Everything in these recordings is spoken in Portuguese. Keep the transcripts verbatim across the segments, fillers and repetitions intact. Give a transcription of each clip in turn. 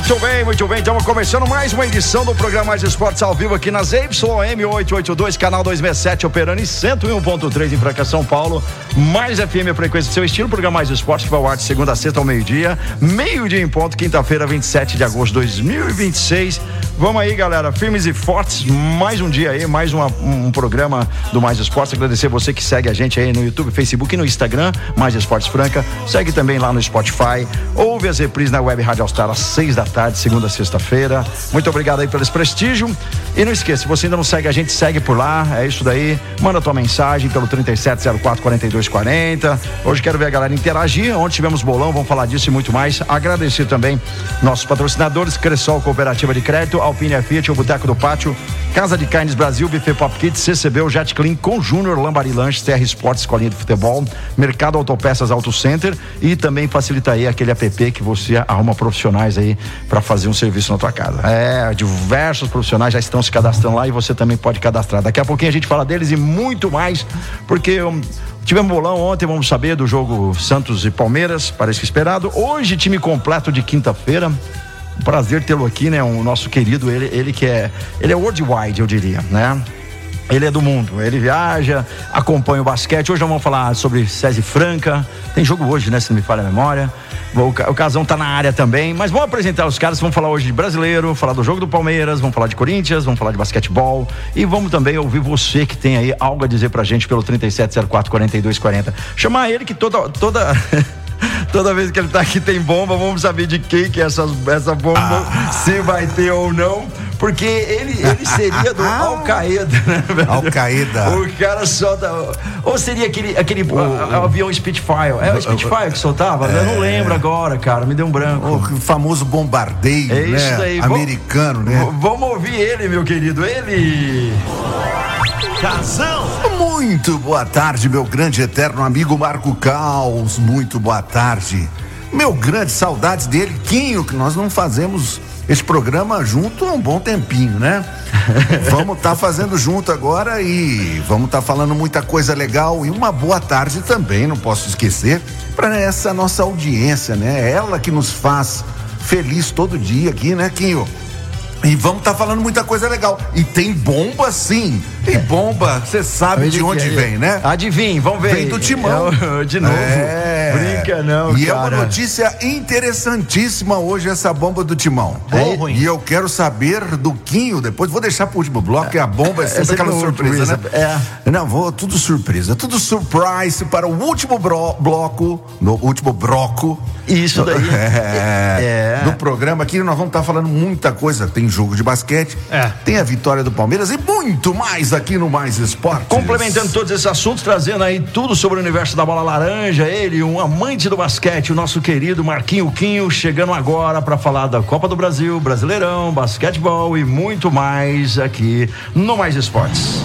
Muito bem, muito bem. Estamos começando mais uma edição do programa Mais Esportes ao vivo aqui na Z Y M oitocentos e oitenta e dois, canal duzentos e sessenta e sete, operando em cento e um ponto três em Franca, São Paulo. Mais F M, a frequência do seu estilo. Programa Mais Esportes que vai ao ar de segunda a sexta ao meio-dia. Meio-dia em ponto, quinta-feira, vinte e sete de agosto de dois mil e vinte e seis. Vamos aí, galera, firmes e fortes. Mais um dia aí, mais uma, um programa do Mais Esportes. Agradecer você que segue a gente aí no YouTube, Facebook e no Instagram, Mais Esportes Franca. Segue também lá no Spotify. Ouve as reprises na Web Rádio All Star às seis da tarde, segunda a sexta-feira. Muito obrigado aí pelo esse prestígio. E não esqueça, se você ainda não segue a gente, segue por lá. É isso daí. Manda tua mensagem pelo trinta e sete zero quatro, quarenta e dois quarenta. Hoje quero ver a galera interagir. Ontem tivemos bolão, vamos falar disso e muito mais. Agradecer também nossos patrocinadores: Cressol Cooperativa de Crédito, Alpine Fiat, o Boteco do Pátio, Casa de Carnes Brasil, Buffet Pop Kids, C C B, o Jet Clean com Júnior, Lambari Lanches, Terra Esportes, Escolinha de Futebol, Mercado Autopeças Auto Center e também facilita aí aquele app que você arruma profissionais aí para fazer um serviço na tua casa. É, diversos profissionais já estão se cadastrando lá e você também pode cadastrar. Daqui a pouquinho a gente fala deles e muito mais, porque um, tivemos bolão ontem, vamos saber do jogo Santos e Palmeiras, parece que esperado. Hoje, time completo de quinta-feira. Prazer tê-lo aqui, né? O nosso querido, ele, ele que é, ele é worldwide, eu diria, né? Ele é do mundo, ele viaja, acompanha o basquete. Hoje nós vamos falar sobre SESI Franca. Tem jogo hoje, né? Se não me falha a memória. O, o Casão tá na área também. Mas vamos apresentar os caras. Vamos falar hoje de brasileiro, falar do jogo do Palmeiras, vamos falar de Corinthians, vamos falar de basquetebol. E vamos também ouvir você que tem aí algo a dizer pra gente pelo trinta e sete zero quatro, quarenta e dois quarenta. Chamar ele que toda... toda... Toda vez que ele tá aqui tem bomba, vamos saber de quem que é essa, essa bomba, ah. se vai ter ou não, porque ele, ele seria do Al-Qaeda, né, velho? Al-Qaeda. O cara solta, ou seria aquele, aquele o, o, avião Spitfire, é o Spitfire que soltava? É, eu não lembro agora, cara, me deu um branco. O famoso bombardeio, é isso, né? Aí. Americano, vamos, né? Vamos ouvir ele, meu querido, ele... Casão. Muito boa tarde, meu grande eterno amigo Marco Caos. Muito boa tarde. Meu grande saudades dele, Quinho, que nós não fazemos esse programa junto há um bom tempinho, né? Vamos estar tá fazendo junto agora e vamos estar tá falando muita coisa legal. E uma boa tarde também, não posso esquecer, para essa nossa audiência, né? Ela que nos faz feliz todo dia aqui, né, Quinho? E vamos estar tá falando muita coisa legal. E tem bomba, sim. E bomba, você sabe de onde vem, né? Adivinha, vamos ver. Vem do Timão. É, de novo. É. Brinca não, e cara. É uma notícia interessantíssima hoje, essa bomba do Timão. É ruim. E eu quero saber do Quinho depois. Vou deixar pro último bloco, que a bomba é sempre aquela surpresa, surpresa, né? É. Não, vou, tudo surpresa. Tudo surprise para o último bro, bloco, no último bloco. Isso daí. É. é. Do programa aqui, nós vamos estar tá falando muita coisa. Tem jogo de basquete, é. tem a vitória do Palmeiras e muito mais aqui no Mais Esportes. Complementando todos esses assuntos, trazendo aí tudo sobre o universo da bola laranja, ele, um amante do basquete, o nosso querido Marquinho Quinho, chegando agora para falar da Copa do Brasil, Brasileirão, basquetebol e muito mais aqui no Mais Esportes.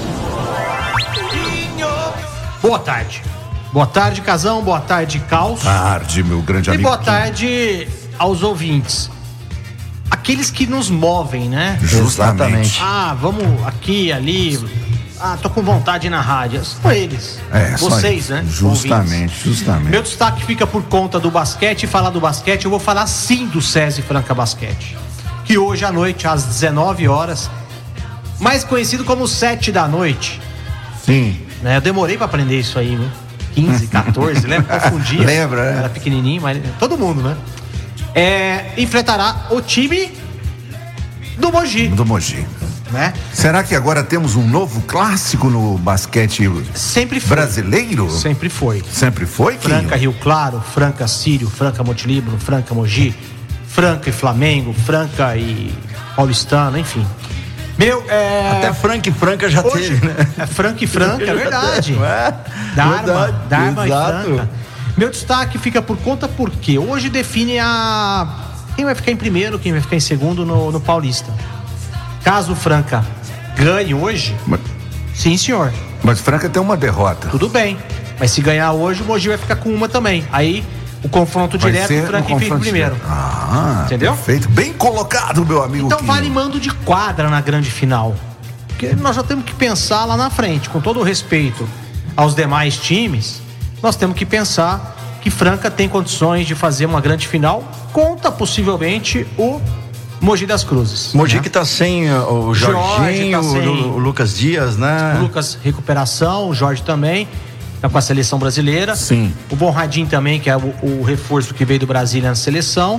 Boa tarde. Boa tarde, Casão, boa tarde, Caos. Boa tarde, meu grande e amigo. E boa tarde aos ouvintes. Aqueles que nos movem, né? Justamente. Ah, vamos aqui, ali. Ah, tô com vontade de ir na rádio. São eles. É, vocês, né? Justamente, ouvintes. justamente. Meu destaque fica por conta do basquete. E falar do basquete, eu vou falar sim do SESI Franca Basquete. Que hoje à noite, às dezenove horas, mais conhecido como sete da noite. Sim. Né? Eu demorei pra aprender isso aí, né? quinze, quatorze, lembra? Confundia. Lembra, né? Era pequenininho, mas todo mundo, né? É, enfrentará o time do Mogi. Do Mogi. Né? Será que agora temos um novo clássico no basquete Sempre foi. brasileiro? Sempre foi. Sempre foi, Quinho? Franca Rio Claro, Franca Sírio, Franca Montelibro, Franca Mogi, Franca e Flamengo, Franca e Paulistano, enfim. Meu, é... Até Franca e Franca já Hoje, teve, né? É Franca e Franca, é verdade. É, Dharma, verdade, Dharma exato. e Franca. Meu destaque fica por conta porque hoje define a... quem vai ficar em primeiro, quem vai ficar em segundo no, no Paulista. Caso o Franca ganhe hoje, mas, sim, senhor. Mas Franca tem uma derrota. Tudo bem, mas se ganhar hoje, o Mogi vai ficar com uma também. Aí o confronto vai direto, o Franca um fica em primeiro. Direto. Ah, entendeu? Perfeito, bem colocado, meu amigo. Então Quinho. vale mando de quadra na grande final. Porque nós já temos que pensar lá na frente, com todo o respeito aos demais times, nós temos que pensar que Franca tem condições de fazer uma grande final contra possivelmente o Mogi das Cruzes. Mogi né? que tá sem o Jorginho, tá sem... o Lucas Dias, né? O Lucas, recuperação, o Jorge também, tá com a seleção brasileira. Sim. O Bonradinho também, que é o, o reforço que veio do Brasília na seleção.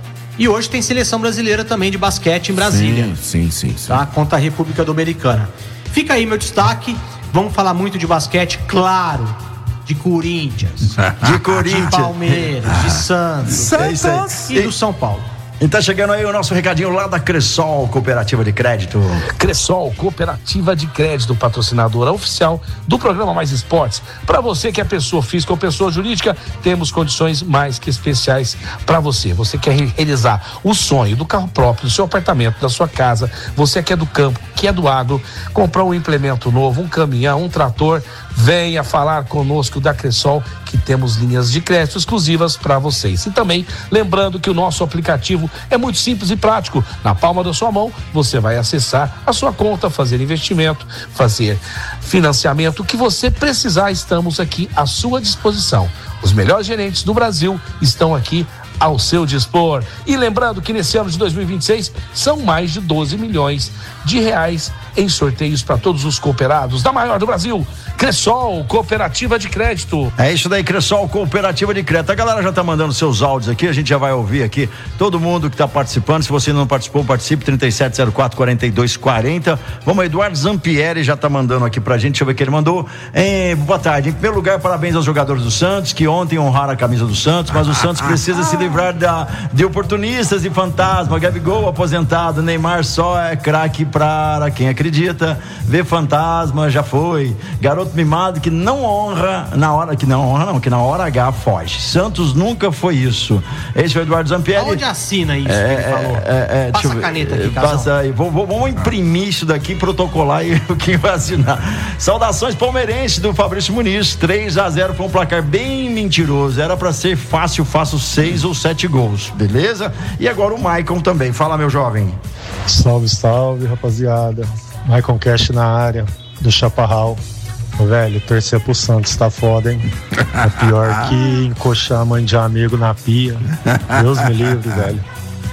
E hoje tem seleção brasileira também de basquete em Brasília. Sim, sim, sim. sim. Tá? Contra a República Dominicana. Fica aí meu destaque. Vamos falar muito de basquete, claro. De Corinthians. De Corinthians. De Palmeiras, de Santos. Santos. E do São Paulo. E tá chegando aí o nosso recadinho lá da Cressol, Cooperativa de Crédito. Cressol, Cooperativa de Crédito, patrocinadora oficial do programa Mais Esportes. Para você que é pessoa física ou pessoa jurídica, temos condições mais que especiais para você. Você quer realizar o sonho do carro próprio, do seu apartamento, da sua casa, você que é do campo, que é do agro, comprar um implemento novo, um caminhão, um trator, venha falar conosco da Cressol, que temos linhas de crédito exclusivas para vocês. E também lembrando que o nosso aplicativo é muito simples e prático. Na palma da sua mão, você vai acessar a sua conta, fazer investimento, fazer financiamento, o que você precisar, estamos aqui à sua disposição. Os melhores gerentes do Brasil estão aqui ao seu dispor. E lembrando que nesse ano de dois mil e vinte e seis são mais de doze milhões de reais em sorteios para todos os cooperados da maior do Brasil, Cressol, Cooperativa de Crédito. É isso daí, Cressol, Cooperativa de Crédito. A galera já tá mandando seus áudios aqui, a gente já vai ouvir aqui todo mundo que tá participando. Se você não participou, participe, trinta e sete zero quatro, quarenta e dois quarenta. Vamos, Eduardo Zampieri já tá mandando aqui pra gente, deixa eu ver o que ele mandou. É, boa tarde, em primeiro lugar, parabéns aos jogadores do Santos, que ontem honraram a camisa do Santos, mas o Santos precisa se livrar da, de oportunistas e fantasma. Gabigol aposentado, Neymar só é craque para quem acredita, vê fantasma, já foi. Garoto mimado que não honra na hora, que não honra não, que na hora H foge. Santos nunca foi isso. Esse foi o Eduardo Zampieri. Onde assina isso é, que ele falou? É, é, Passa a caneta aqui, casal. Passa aí. Vamos, vamos imprimir isso daqui, protocolar e quem vai assinar. Saudações palmeirenses do Fabrício Muniz. três a zero foi um placar bem mentiroso. Era pra ser fácil, faço seis ou sete gols. Beleza? E agora o Maicon também. Fala, meu jovem. Salve, salve, rapaziada. Maicon Cash na área, do Chaparral. Velho, torcer pro Santos tá foda, hein? É pior que encoxar a mãe de amigo na pia. Deus me livre, velho.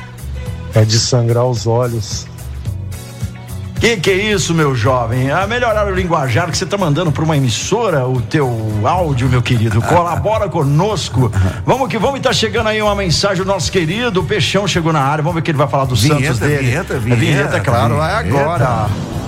É de sangrar os olhos. Que que é isso, meu jovem? A melhorar o linguajar que você tá mandando pra uma emissora, o teu áudio, meu querido. Colabora conosco. Vamos que vamos, e tá chegando aí uma mensagem do nosso querido, o Peixão chegou na área. Vamos ver o que ele vai falar do vinheta, Santos dele. Vinheta, vinheta, é vinheta, claro, vinheta. é agora.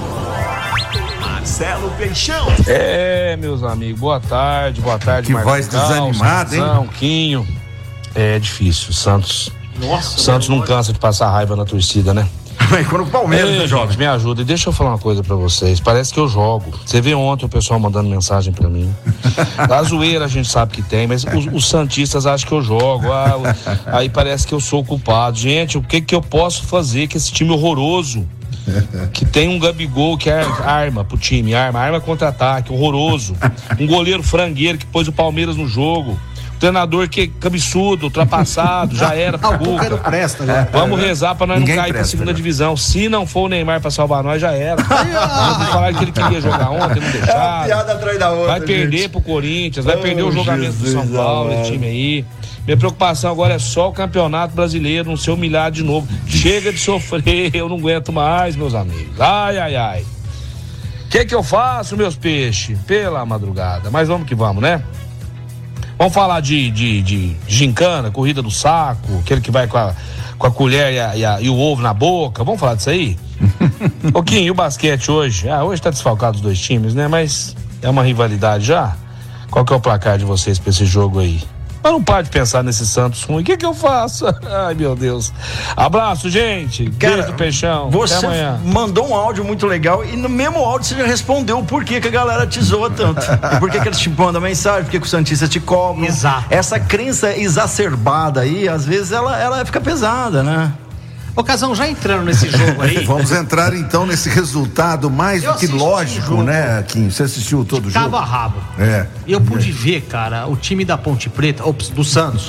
Marcelo Peixão. É, meus amigos, boa tarde, boa tarde, Que Marcos voz Cal, desanimada, hein? Santão, Quinho. É difícil, o Santos. Nossa, O Santos não cansa de passar raiva na torcida, né? Mas quando o Palmeiras, Ei, né, jovem? gente, me ajuda. E deixa eu falar uma coisa pra vocês. Parece que eu jogo. Você vê ontem o pessoal mandando mensagem pra mim. A zoeira a gente sabe que tem, mas os, os santistas acham que eu jogo. Ah, o- aí parece que eu sou o culpado. Gente, o que que eu posso fazer com esse time horroroso? Que tem um Gabigol que é arma pro time, arma, arma contra-ataque, horroroso. Um goleiro frangueiro que pôs o Palmeiras no jogo. Treinador que é cabeçudo, ultrapassado, já era pro Ah, o Cuca não Cuca. presta, né? Vamos rezar pra nós Ninguém não cair pra presta, segunda né? divisão. Se não for o Neymar pra salvar nós, já era. Vamos falar que ele queria jogar ontem, não deixaram. Piada atrás da outra, Vai perder gente. pro Corinthians, vai Oh, perder o jogamento do São Jesus Paulo, amado. esse time aí. Minha preocupação agora é só o Campeonato Brasileiro, não ser humilhado de novo. Chega de sofrer, eu não aguento mais, meus amigos. Ai, ai, ai. O que que eu faço, meus peixes? Pela madrugada. Mas vamos que vamos, né? Vamos falar de, de, de gincana, corrida do saco, aquele que vai com a, com a colher e, a, e, a, e o ovo na boca. Vamos falar disso aí? Ô, Kim, e o basquete hoje? Ah, hoje tá desfalcado os dois times, né? Mas é uma rivalidade já? Qual que é o placar de vocês pra esse jogo aí? Mas não pare de pensar nesse Santos ruim. O que que eu faço? Ai, meu Deus. Abraço, gente. Cara, Beijo do Peixão. Você Até amanhã. mandou um áudio muito legal e no mesmo áudio você já respondeu o porquê que a galera te zoa tanto. E por que que eles te mandam mensagem, por que que os santistas te cobram. Exato. Essa crença exacerbada aí, às vezes ela, ela fica pesada, né? Ô, Casão, já entrando nesse jogo aí, Vamos entrar então nesse resultado mais Eu do que assisti o lógico, jogo. né, Kim? Você assistiu todo o jogo? cabo a rabo. É. E eu pude ver, cara, o time da Ponte Preta, ops, do Santos.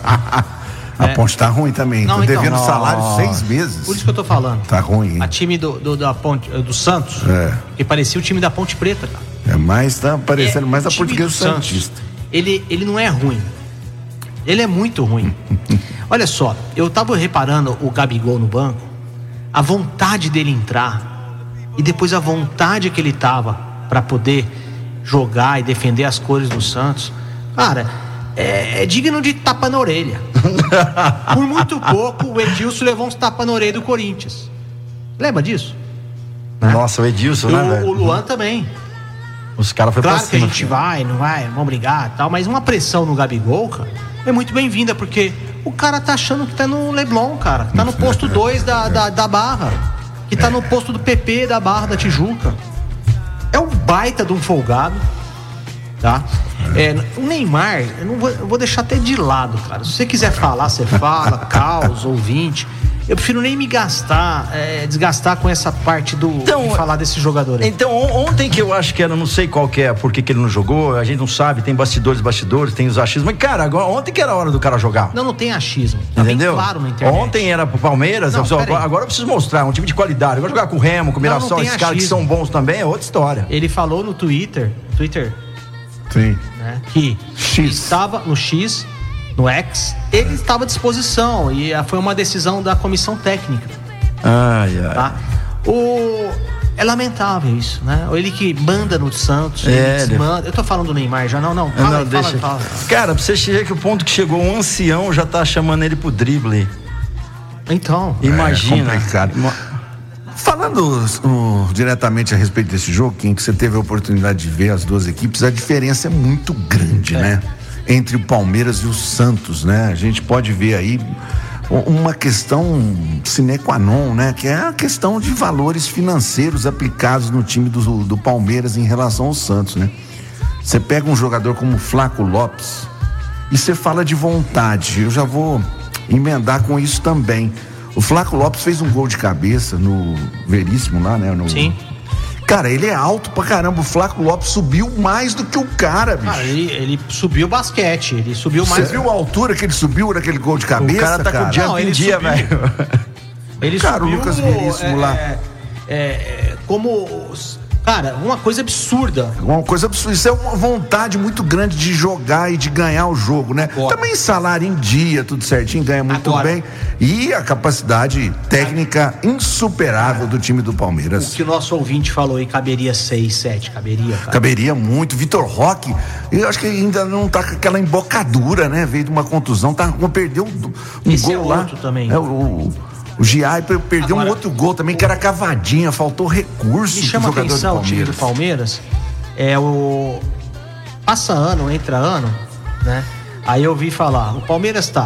A ponte tá ruim também. Não, Tô então. devendo salário Nossa. seis meses. Por isso que eu tô falando. Tá ruim, A hein? time do, do, da Ponte, do Santos, É. que parecia o time da Ponte Preta, cara. É mais, tá parecendo É, mais o a time portuguesa do Santos, santista. Ele, ele não é ruim. Ele é muito ruim. Olha só, eu tava reparando o Gabigol no banco. a vontade dele entrar e depois a vontade que ele tava para poder jogar e defender as cores do Santos, cara, é, é digno de tapa na orelha. Por muito pouco o Edilson levou uns tapas na orelha do Corinthians. Lembra disso? Nossa, o Edilson, o, né, velho? O Luan também. Os caras foram claro pra cima. Que a gente vai, não vai, vamos brigar e tal, mas uma pressão no Gabigol, cara, é muito bem-vinda, porque o cara tá achando que tá no Leblon, cara, que tá no posto dois da, da, da Barra, que tá no posto do P P da Barra da Tijuca. É um baita de um folgado, tá? É, o Neymar, eu, não vou, eu vou deixar até de lado, cara. Se você quiser falar, você fala, caos, ouvinte. Eu prefiro nem me gastar, é, desgastar com essa parte do então, de falar desse jogador aí. Então, ontem que eu acho que era, não sei qual que é, por que que ele não jogou, a gente não sabe, tem bastidores, bastidores, tem os achismos, mas cara, agora, ontem que era a hora do cara jogar. Não, não tem achismo. Tá entendeu? Bem claro na internet. Ontem era pro Palmeiras, não, agora, agora eu preciso mostrar, um time de qualidade. Agora jogar com o Remo, com o Mirassol, esses caras que são bons também, é outra história. Ele falou no Twitter, Twitter, sim, né, que X. estava no X, no X, ele estava à disposição e foi uma decisão da comissão técnica. Ai, ai. Tá? O... É lamentável isso, né? Ele que manda no Santos, é, ele desmanda. Eu tô falando do Neymar já, não, não. Fala, não, aí, deixa. Fala, fala. Cara, pra você chegar que o ponto que chegou um ancião já tá chamando ele pro drible. Então. Imagina. É complicado. Falando uh, diretamente a respeito desse jogo, Kim, que você teve a oportunidade de ver as duas equipes, a diferença é muito grande, é. né? Entre o Palmeiras e o Santos, né? A gente pode ver aí uma questão sine qua non, né? Que é a questão de valores financeiros aplicados no time do, do Palmeiras em relação ao Santos, né? Você pega um jogador como o Flaco Lopes e você fala de vontade. Eu já vou emendar com isso também. O Flaco Lopes fez um gol de cabeça no Veríssimo lá, né? No... Sim. Cara, ele é alto pra caramba. O Flaco Lopes subiu mais do que o cara, bicho. Ah, ele, ele subiu basquete, ele subiu mais. Você viu a altura que ele subiu naquele gol de cabeça? O cara tá cara? com o jump Não, em ele dia, velho. Ele cara, subiu, o Lucas Veríssimo é, lá. É, é, como... Cara, uma coisa absurda. Uma coisa absurda. Isso é uma vontade muito grande de jogar e de ganhar o jogo, né? Agora. Também salário em dia, tudo certinho, ganha muito Agora. bem. E a capacidade técnica insuperável do time do Palmeiras. O que o nosso ouvinte falou aí, caberia seis, sete, caberia, cara. Caberia muito. Vitor Roque, eu acho que ainda não tá com aquela embocadura, né? Veio de uma contusão, tá, perdeu um Esse gol é lá. outro também. É, o, O Giai perdeu Agora, um outro gol também, que era cavadinha, faltou recurso. Me chama a atenção o time do Palmeiras. É o. Passa ano, entra ano, né? Aí eu ouvi falar: o Palmeiras tá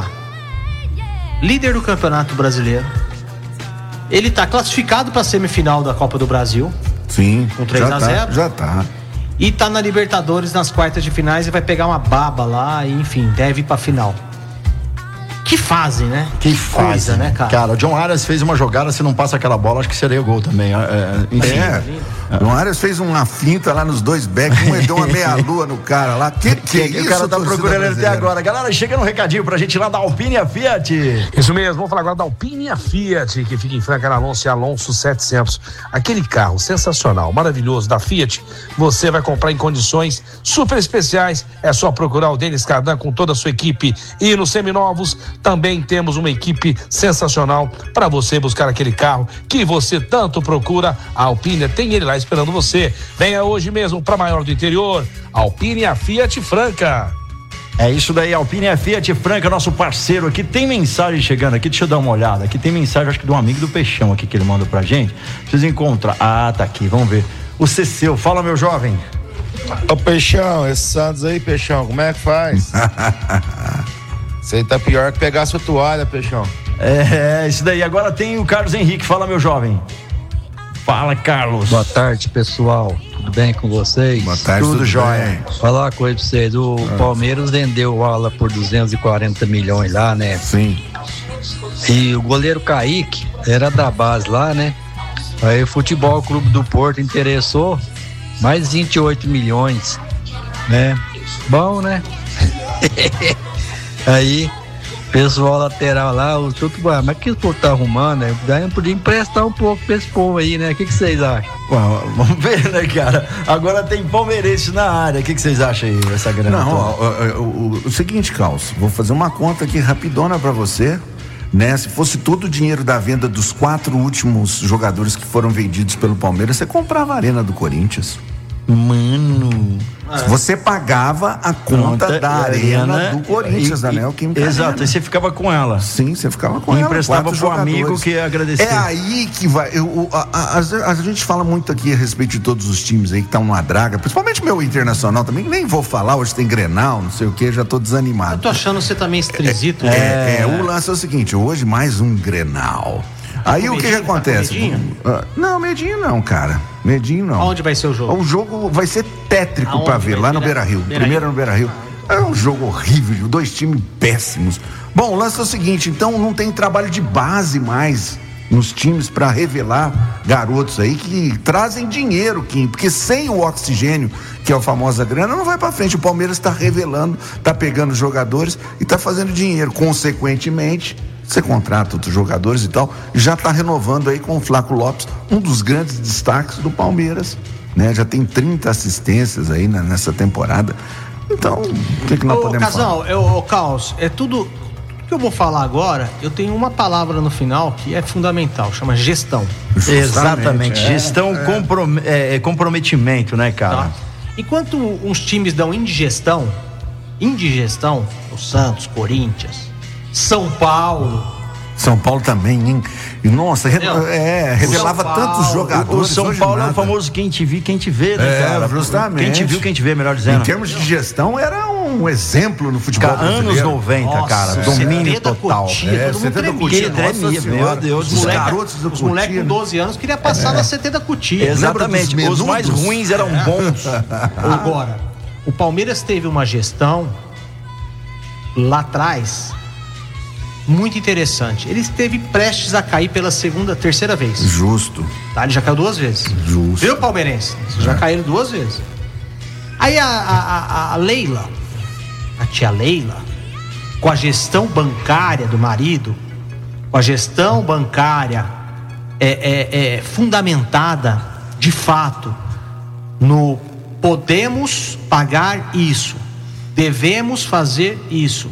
líder do Campeonato Brasileiro. Ele tá classificado pra semifinal da Copa do Brasil. Sim. Com três a zero. Tá, já tá. E tá na Libertadores nas quartas de finais e vai pegar uma baba lá, e enfim, deve ir pra final. Que fase, né? Que fase, coisa, né, cara? Cara, o John Arias fez uma jogada, se não passa aquela bola, acho que seria o gol também. É, enfim. É. é. John Arias fez uma finta lá nos dois backs, um deu uma meia-lua no cara lá. Que que, que é isso? O cara tá procurando ele até agora. Galera, chega no recadinho pra gente lá da Alpine e a Fiat. Isso mesmo, vamos falar agora da Alpine e a Fiat, que fica em Franca Alonso e Alonso setecentos. Aquele carro sensacional, maravilhoso da Fiat, você vai comprar em condições super especiais. É só procurar o Denis Cardan com toda a sua equipe. E nos seminovos também temos uma equipe sensacional para você buscar aquele carro que você tanto procura. A Alpine tem ele lá esperando você. Venha hoje mesmo para Maior do Interior. Alpine e a Fiat Franca. É isso daí, Alpine e a Fiat Franca, nosso parceiro aqui. Tem mensagem chegando aqui, deixa eu dar uma olhada. Aqui tem mensagem, acho que de um amigo do Peixão aqui que ele manda pra gente. Preciso encontrar. Ah, tá aqui, vamos ver. O Ceceu, fala, meu jovem. Ô Peixão, esse Santos aí, Peixão, como é que faz? Você tá pior que pegar sua toalha, Peixão. É, é, isso daí. Agora tem o Carlos Henrique. Fala, meu jovem. Fala, Carlos. Boa tarde, pessoal. Tudo bem com vocês? Boa tarde, tudo, tudo jóia. Falar uma coisa pra vocês. O ah. Palmeiras vendeu o Ala por duzentos e quarenta milhões lá, né? Sim. E o goleiro Kaique era da base lá, né? Aí o Futebol Clube do Porto interessou mais vinte e oito milhões, né? Bom, né? Aí, pessoal lateral lá, o tudo, mas que o povo tá arrumando, né? Daí podia emprestar um pouco pra esse povo aí, né? O que que vocês acham? Bom, vamos ver, né, cara? Agora tem palmeirense na área. O que que vocês acham aí, essa grana? Não, ó, ó, ó, o, o seguinte, Carlos, vou fazer uma conta aqui rapidona pra você. né? Se fosse todo o dinheiro da venda dos quatro últimos jogadores que foram vendidos pelo Palmeiras, você comprava a Arena do Corinthians. Mano, você pagava a conta, conta da Arena, arena do Corinthians, da Neoquímica. Exato, e você ficava com ela. Sim, você ficava com e ela. Emprestava pro amigo que agradecia. É aí que vai. Eu, a, a, a, a gente fala muito aqui a respeito de todos os times aí que estão numa draga, principalmente meu Internacional também, nem vou falar, hoje tem Grenal, não sei o que, já tô desanimado. Eu tô achando você também esquisito. É, né? é, é, o lance é o seguinte, hoje mais um Grenal. Aí o que, que acontece? Tá medinho? Não, medinho não, cara. Medinho não. Onde vai ser o jogo? O jogo vai ser tétrico Aonde pra ver, lá no Beira-Rio. Beira Primeiro no Beira-Rio. É um jogo horrível, dois times péssimos. Bom, o lance é o seguinte, então não tem trabalho de base mais nos times pra revelar garotos aí que trazem dinheiro, Kim, porque sem o oxigênio, que é a famosa grana, não vai pra frente. O Palmeiras tá revelando, tá pegando jogadores e tá fazendo dinheiro. Consequentemente, você contrata outros jogadores e tal, já está renovando aí com o Flaco Lopes, um dos grandes destaques do Palmeiras, né? Já tem trinta assistências aí né, nessa temporada. Então, o que, que nós ô, podemos Casal, falar? Ô, Caos, é tudo que eu vou falar agora, eu tenho uma palavra no final que é fundamental, chama gestão. Justamente, Exatamente, é, gestão, é. Comprom- é, comprometimento, né, cara? Tá? Enquanto uns times dão indigestão, indigestão, o Santos, Corinthians, São Paulo. São Paulo também, hein? E, nossa, re, é, revelava tantos jogadores. O São Paulo nada. É o famoso quem te viu, quem te vê, né, é, cara? Justamente. Quem te viu, quem te vê, melhor dizendo. Em termos de gestão, era um exemplo no futebol cara, brasileiro. Anos noventa, nossa, cara. É. Domínio total. Cotia, é, setenta Cotia. Tremia, meu Deus. Os garotos do Os moleques com doze anos queriam passar é. na setenta Cotia. Exatamente. Os mais ruins eram é. bons. Agora, o Palmeiras teve uma gestão lá atrás muito interessante. Ele esteve prestes a cair pela segunda, terceira vez. Justo. Tá? Ele já caiu duas vezes. Justo. Viu, palmeirense? Vocês é. já caíram duas vezes. Aí a, a, a, a Leila, a tia Leila, com a gestão bancária do marido, com a gestão bancária é, é, é, fundamentada, de fato, no podemos pagar isso, devemos fazer isso.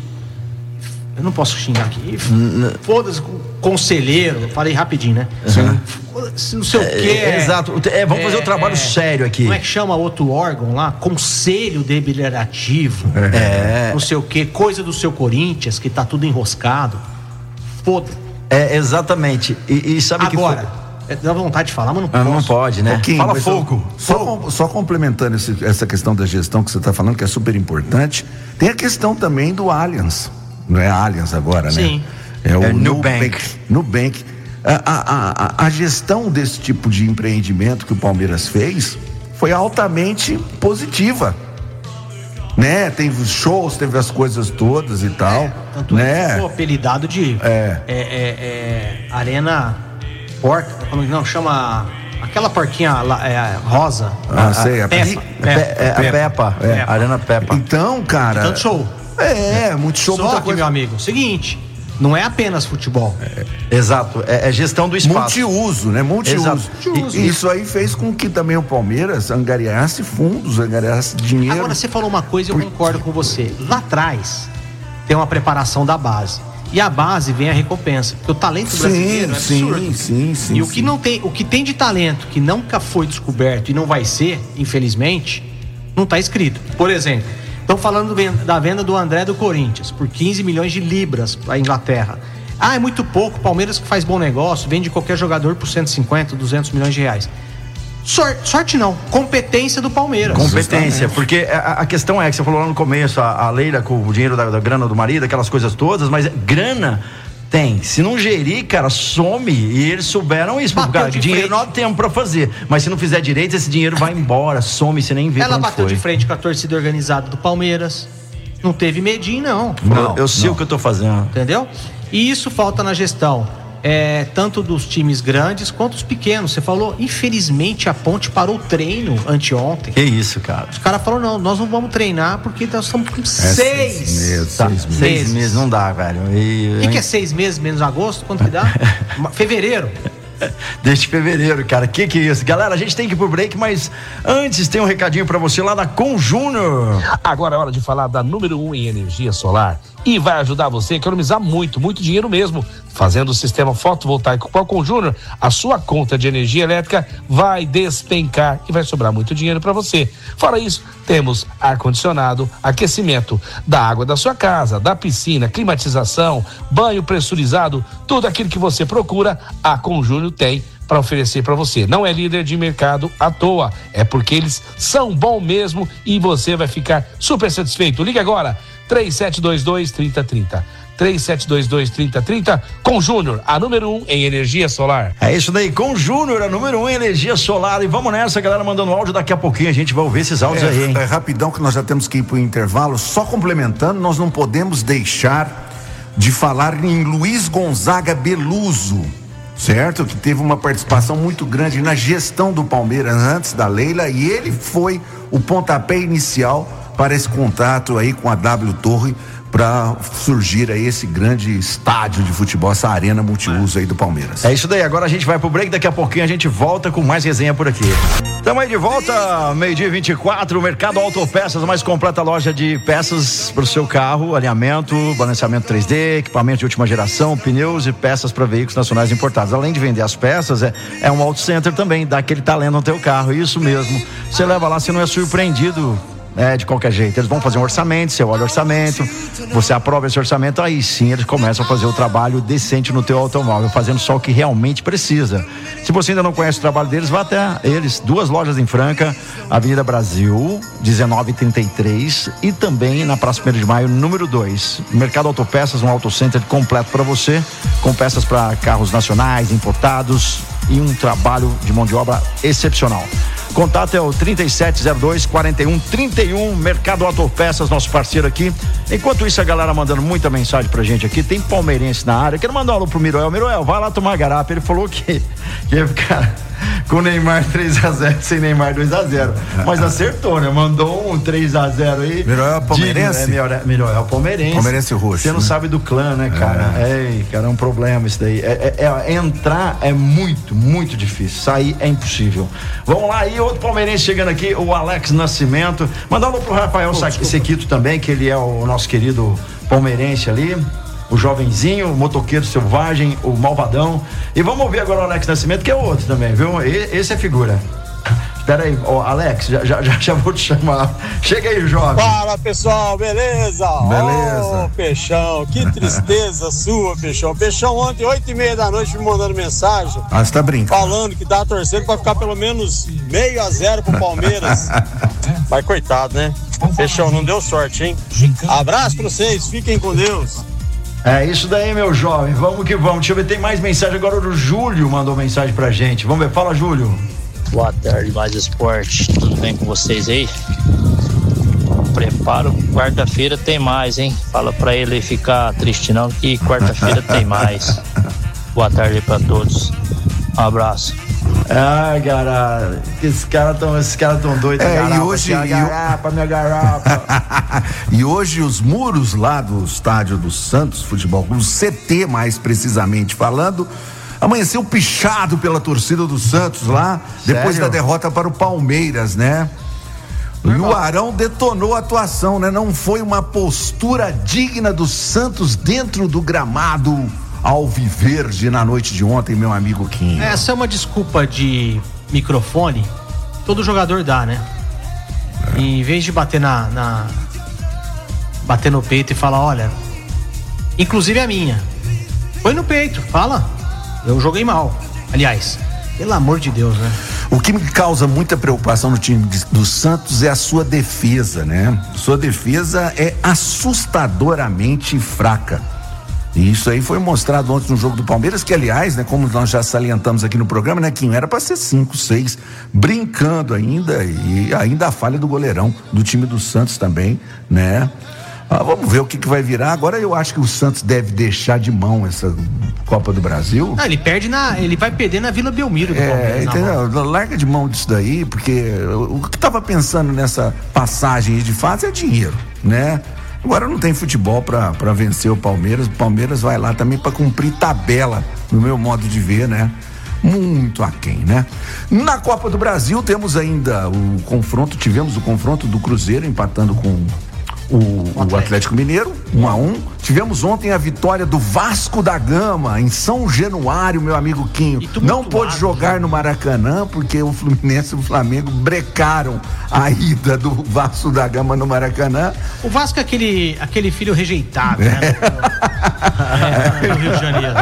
Eu não posso xingar aqui. Foda-se, conselheiro, falei rapidinho, né? Sim. Foda-se, não sei o quê. É, exato. É, vamos é, fazer um trabalho é, sério aqui. Como é que chama outro órgão lá? Conselho Deliberativo. É. Não sei o quê. Coisa do seu Corinthians, que tá tudo enroscado. Foda-se. É, exatamente. E, e sabe que agora, é, dá vontade de falar, mas não pode. Não pode, né? Pouquinho, fala pouco. Só, só, só complementando esse, essa questão da gestão que você está falando, que é super importante, tem a questão também do Allianz. Não é Allianz agora, né? Sim. É o é Nubank. Nubank. A, a, a, a gestão desse tipo de empreendimento que o Palmeiras fez foi altamente positiva. Né? Teve shows, teve as coisas todas e tal. É, tanto né? é que ficou apelidado de é. É, é, é, Arena Porca, como não chama aquela porquinha lá, é, rosa. Ah, a, sei, a Peppa. Pe, é, a Peppa, é, Peppa. Arena Peppa. Então, cara. Tanto show. É, muito show. Só que, meu amigo, seguinte, não é apenas futebol. É, exato, é, é gestão do espaço. Multiuso, né? Multiuso. Multiuso. E, isso aí fez com que também o Palmeiras angariasse fundos, angariasse dinheiro. Agora, você falou uma coisa e eu concordo com você. Lá atrás, tem uma preparação da base. E a base vem a recompensa. Porque o talento brasileiro é absurdo. Sim, sim, sim. E o que não tem, o que tem de talento que nunca foi descoberto e não vai ser, infelizmente, não está escrito. Por exemplo, estão falando da venda do André do Corinthians por quinze milhões de libras para a Inglaterra. Ah, é muito pouco. Palmeiras que faz bom negócio, vende qualquer jogador por cento e cinquenta, duzentos milhões de reais. Sorte, sorte não, competência do Palmeiras. Competência, porque a, a questão é que você falou lá no começo, a, a Leila com o dinheiro da, da grana do marido, aquelas coisas todas, mas grana tem. Se não gerir, cara, some. E eles souberam isso. Bateu cara, dinheiro nós temos pra fazer, mas se não fizer direito, esse dinheiro vai embora, some, você nem vê. Ela bateu foi. de frente com a torcida organizada do Palmeiras. Não teve medinho, não. não não eu sei não. o que eu tô fazendo. Entendeu? E isso falta na gestão. É, tanto dos times grandes quanto os pequenos. Você falou, infelizmente a Ponte parou o treino anteontem. Que isso, cara. Os caras falaram, não, nós não vamos treinar porque nós estamos com é seis, seis meses. Tá, seis, seis meses. meses não dá, velho. O que, que é seis meses menos agosto? Quanto que dá? Fevereiro. Desde fevereiro, cara, que que é isso? Galera, a gente tem que ir pro break, mas antes tem um recadinho pra você lá da Com Júnior. Agora é hora de falar da número um em energia solar e vai ajudar você a economizar muito, muito dinheiro mesmo. Fazendo o sistema fotovoltaico Qualcomm Júnior, a sua conta de energia elétrica vai despencar e vai sobrar muito dinheiro para você. Fora isso, temos ar-condicionado, aquecimento da água da sua casa, da piscina, climatização, banho pressurizado, tudo aquilo que você procura, a Qualcomm Júnior tem para oferecer para você. Não é líder de mercado à toa, é porque eles são bons mesmo e você vai ficar super satisfeito. Liga agora, três sete dois dois, três zero três zero. três sete dois dois, três zero três zero, com Júnior, a número um em energia solar. É isso daí, com Júnior, a número um em energia solar. E vamos nessa, galera, mandando áudio. Daqui a pouquinho a gente vai ouvir esses áudios é, aí, hein? É rapidão que nós já temos que ir pro intervalo. Só complementando, nós não podemos deixar de falar em Luiz Gonzaga Beluso, certo? Que teve uma participação muito grande na gestão do Palmeiras antes da Leila, e ele foi o pontapé inicial para esse contato aí com a W Torre, para surgir aí esse grande estádio de futebol, essa arena multiuso aí do Palmeiras. É isso daí, agora a gente vai pro break, daqui a pouquinho a gente volta com mais resenha por aqui. Tamo aí de volta, meio-dia vinte e quatro, Mercado Autopeças, a mais completa loja de peças pro seu carro, alinhamento, balanceamento três D, equipamento de última geração, pneus e peças para veículos nacionais importados. Além de vender as peças, é, é um auto center também, dá aquele talento no teu carro, isso mesmo. Você leva lá, você não é surpreendido É, de qualquer jeito, eles vão fazer um orçamento, você olha o orçamento, você aprova esse orçamento, aí sim eles começam a fazer o trabalho decente no teu automóvel, fazendo só o que realmente precisa. Se você ainda não conhece o trabalho deles, vá até eles, duas lojas em Franca, Avenida Brasil, dezenove trinta e três, e também na Praça primeiro de Maio, número dois. Mercado Autopeças, um auto center completo para você, com peças para carros nacionais, importados, e um trabalho de mão de obra excepcional. Contato é o trinta e sete zero dois, quarenta e um trinta e um, Mercado Autopeças, nosso parceiro aqui. Enquanto isso, a galera mandando muita mensagem pra gente aqui, tem palmeirense na área. Quero mandar um alô pro Miroel. Miroel, vai lá tomar garapa. Ele falou que, que ia ficar com Neymar três a zero, sem Neymar dois a zero. Mas acertou, né? Mandou um três a zero aí. Miroel palmeirense? De, é, Miroel palmeirense. Palmeirense roxo. Você não né? sabe do clã, né, cara? É. Ei, cara, é um problema isso daí. É, é, é, entrar é muito, muito difícil. Sair é impossível. Vamos lá aí, outro palmeirense chegando aqui, o Alex Nascimento. Mandar um alô pro Rafael oh, Sequito também, que ele é o nosso querido palmeirense ali. O jovenzinho, o motoqueiro selvagem, o malvadão. E vamos ouvir agora o Alex Nascimento, que é outro também, viu? E, esse é figura. Espera aí, ó, Alex, já, já, já vou te chamar. Chega aí, jovem. Fala, pessoal, beleza? Beleza. Ô, Peixão, que tristeza sua, Peixão. Peixão ontem, oito e meia da noite, me mandando mensagem. Ah, você tá brincando. Falando que tá torcendo pra ficar pelo menos meio a zero pro Palmeiras. Mas coitado, né? Peixão, não deu sorte, hein? Abraço pra vocês, fiquem com Deus. É isso daí, meu jovem, vamos que vamos. Deixa eu ver, tem mais mensagem agora. O Júlio mandou mensagem pra gente. Vamos ver, fala, Júlio. Boa tarde, Mais Esporte, tudo bem com vocês aí? Preparo, quarta-feira tem mais, hein? Fala pra ele ficar triste não, que quarta-feira tem mais. Boa tarde aí pra todos, um abraço. Ai, cara, esses caras tão, esses caras tão doidos. É, garapa, e hoje minha garapa, minha garapa. E hoje os muros lá do estádio do Santos Futebol Clube, o C T mais precisamente falando, amanheceu pichado pela torcida do Santos lá, depois Sério? da derrota para o Palmeiras, né? E o Arão detonou a atuação, né? Não foi uma postura digna do Santos dentro do gramado alviverde na noite de ontem, meu amigo Quinho. Essa é uma desculpa de microfone, todo jogador dá, né? É. E em vez de bater na, na bater no peito e falar, olha, inclusive a minha, põe no peito, fala, eu joguei mal. Aliás, pelo amor de Deus, né? O que me causa muita preocupação no time do Santos é a sua defesa, né? Sua defesa é assustadoramente fraca. E isso aí foi mostrado ontem no jogo do Palmeiras, que aliás, né, como nós já salientamos aqui no programa, né, que era para ser cinco, seis, brincando ainda, e ainda a falha do goleirão do time do Santos também, né? Ah, vamos ver o que, que vai virar. Agora eu acho que o Santos deve deixar de mão essa Copa do Brasil. Ah, ele perde na, ele vai perder na Vila Belmiro do é, Palmeiras. Entendeu? Larga de mão disso daí, porque o que tava pensando nessa passagem de fase é dinheiro, né? Agora não tem futebol pra, pra vencer o Palmeiras. O Palmeiras vai lá também pra cumprir tabela, no meu modo de ver, né? Muito aquém, né? Na Copa do Brasil temos ainda o confronto, tivemos o confronto do Cruzeiro empatando com o, o Atlético Mineiro, um a um. Tivemos ontem a vitória do Vasco da Gama em São Januário, meu amigo Quinho. Não pôde jogar no Maracanã porque o Fluminense e o Flamengo brecaram a ida do Vasco da Gama no Maracanã. O Vasco é aquele, aquele filho rejeitado, né? É, no Rio de Janeiro.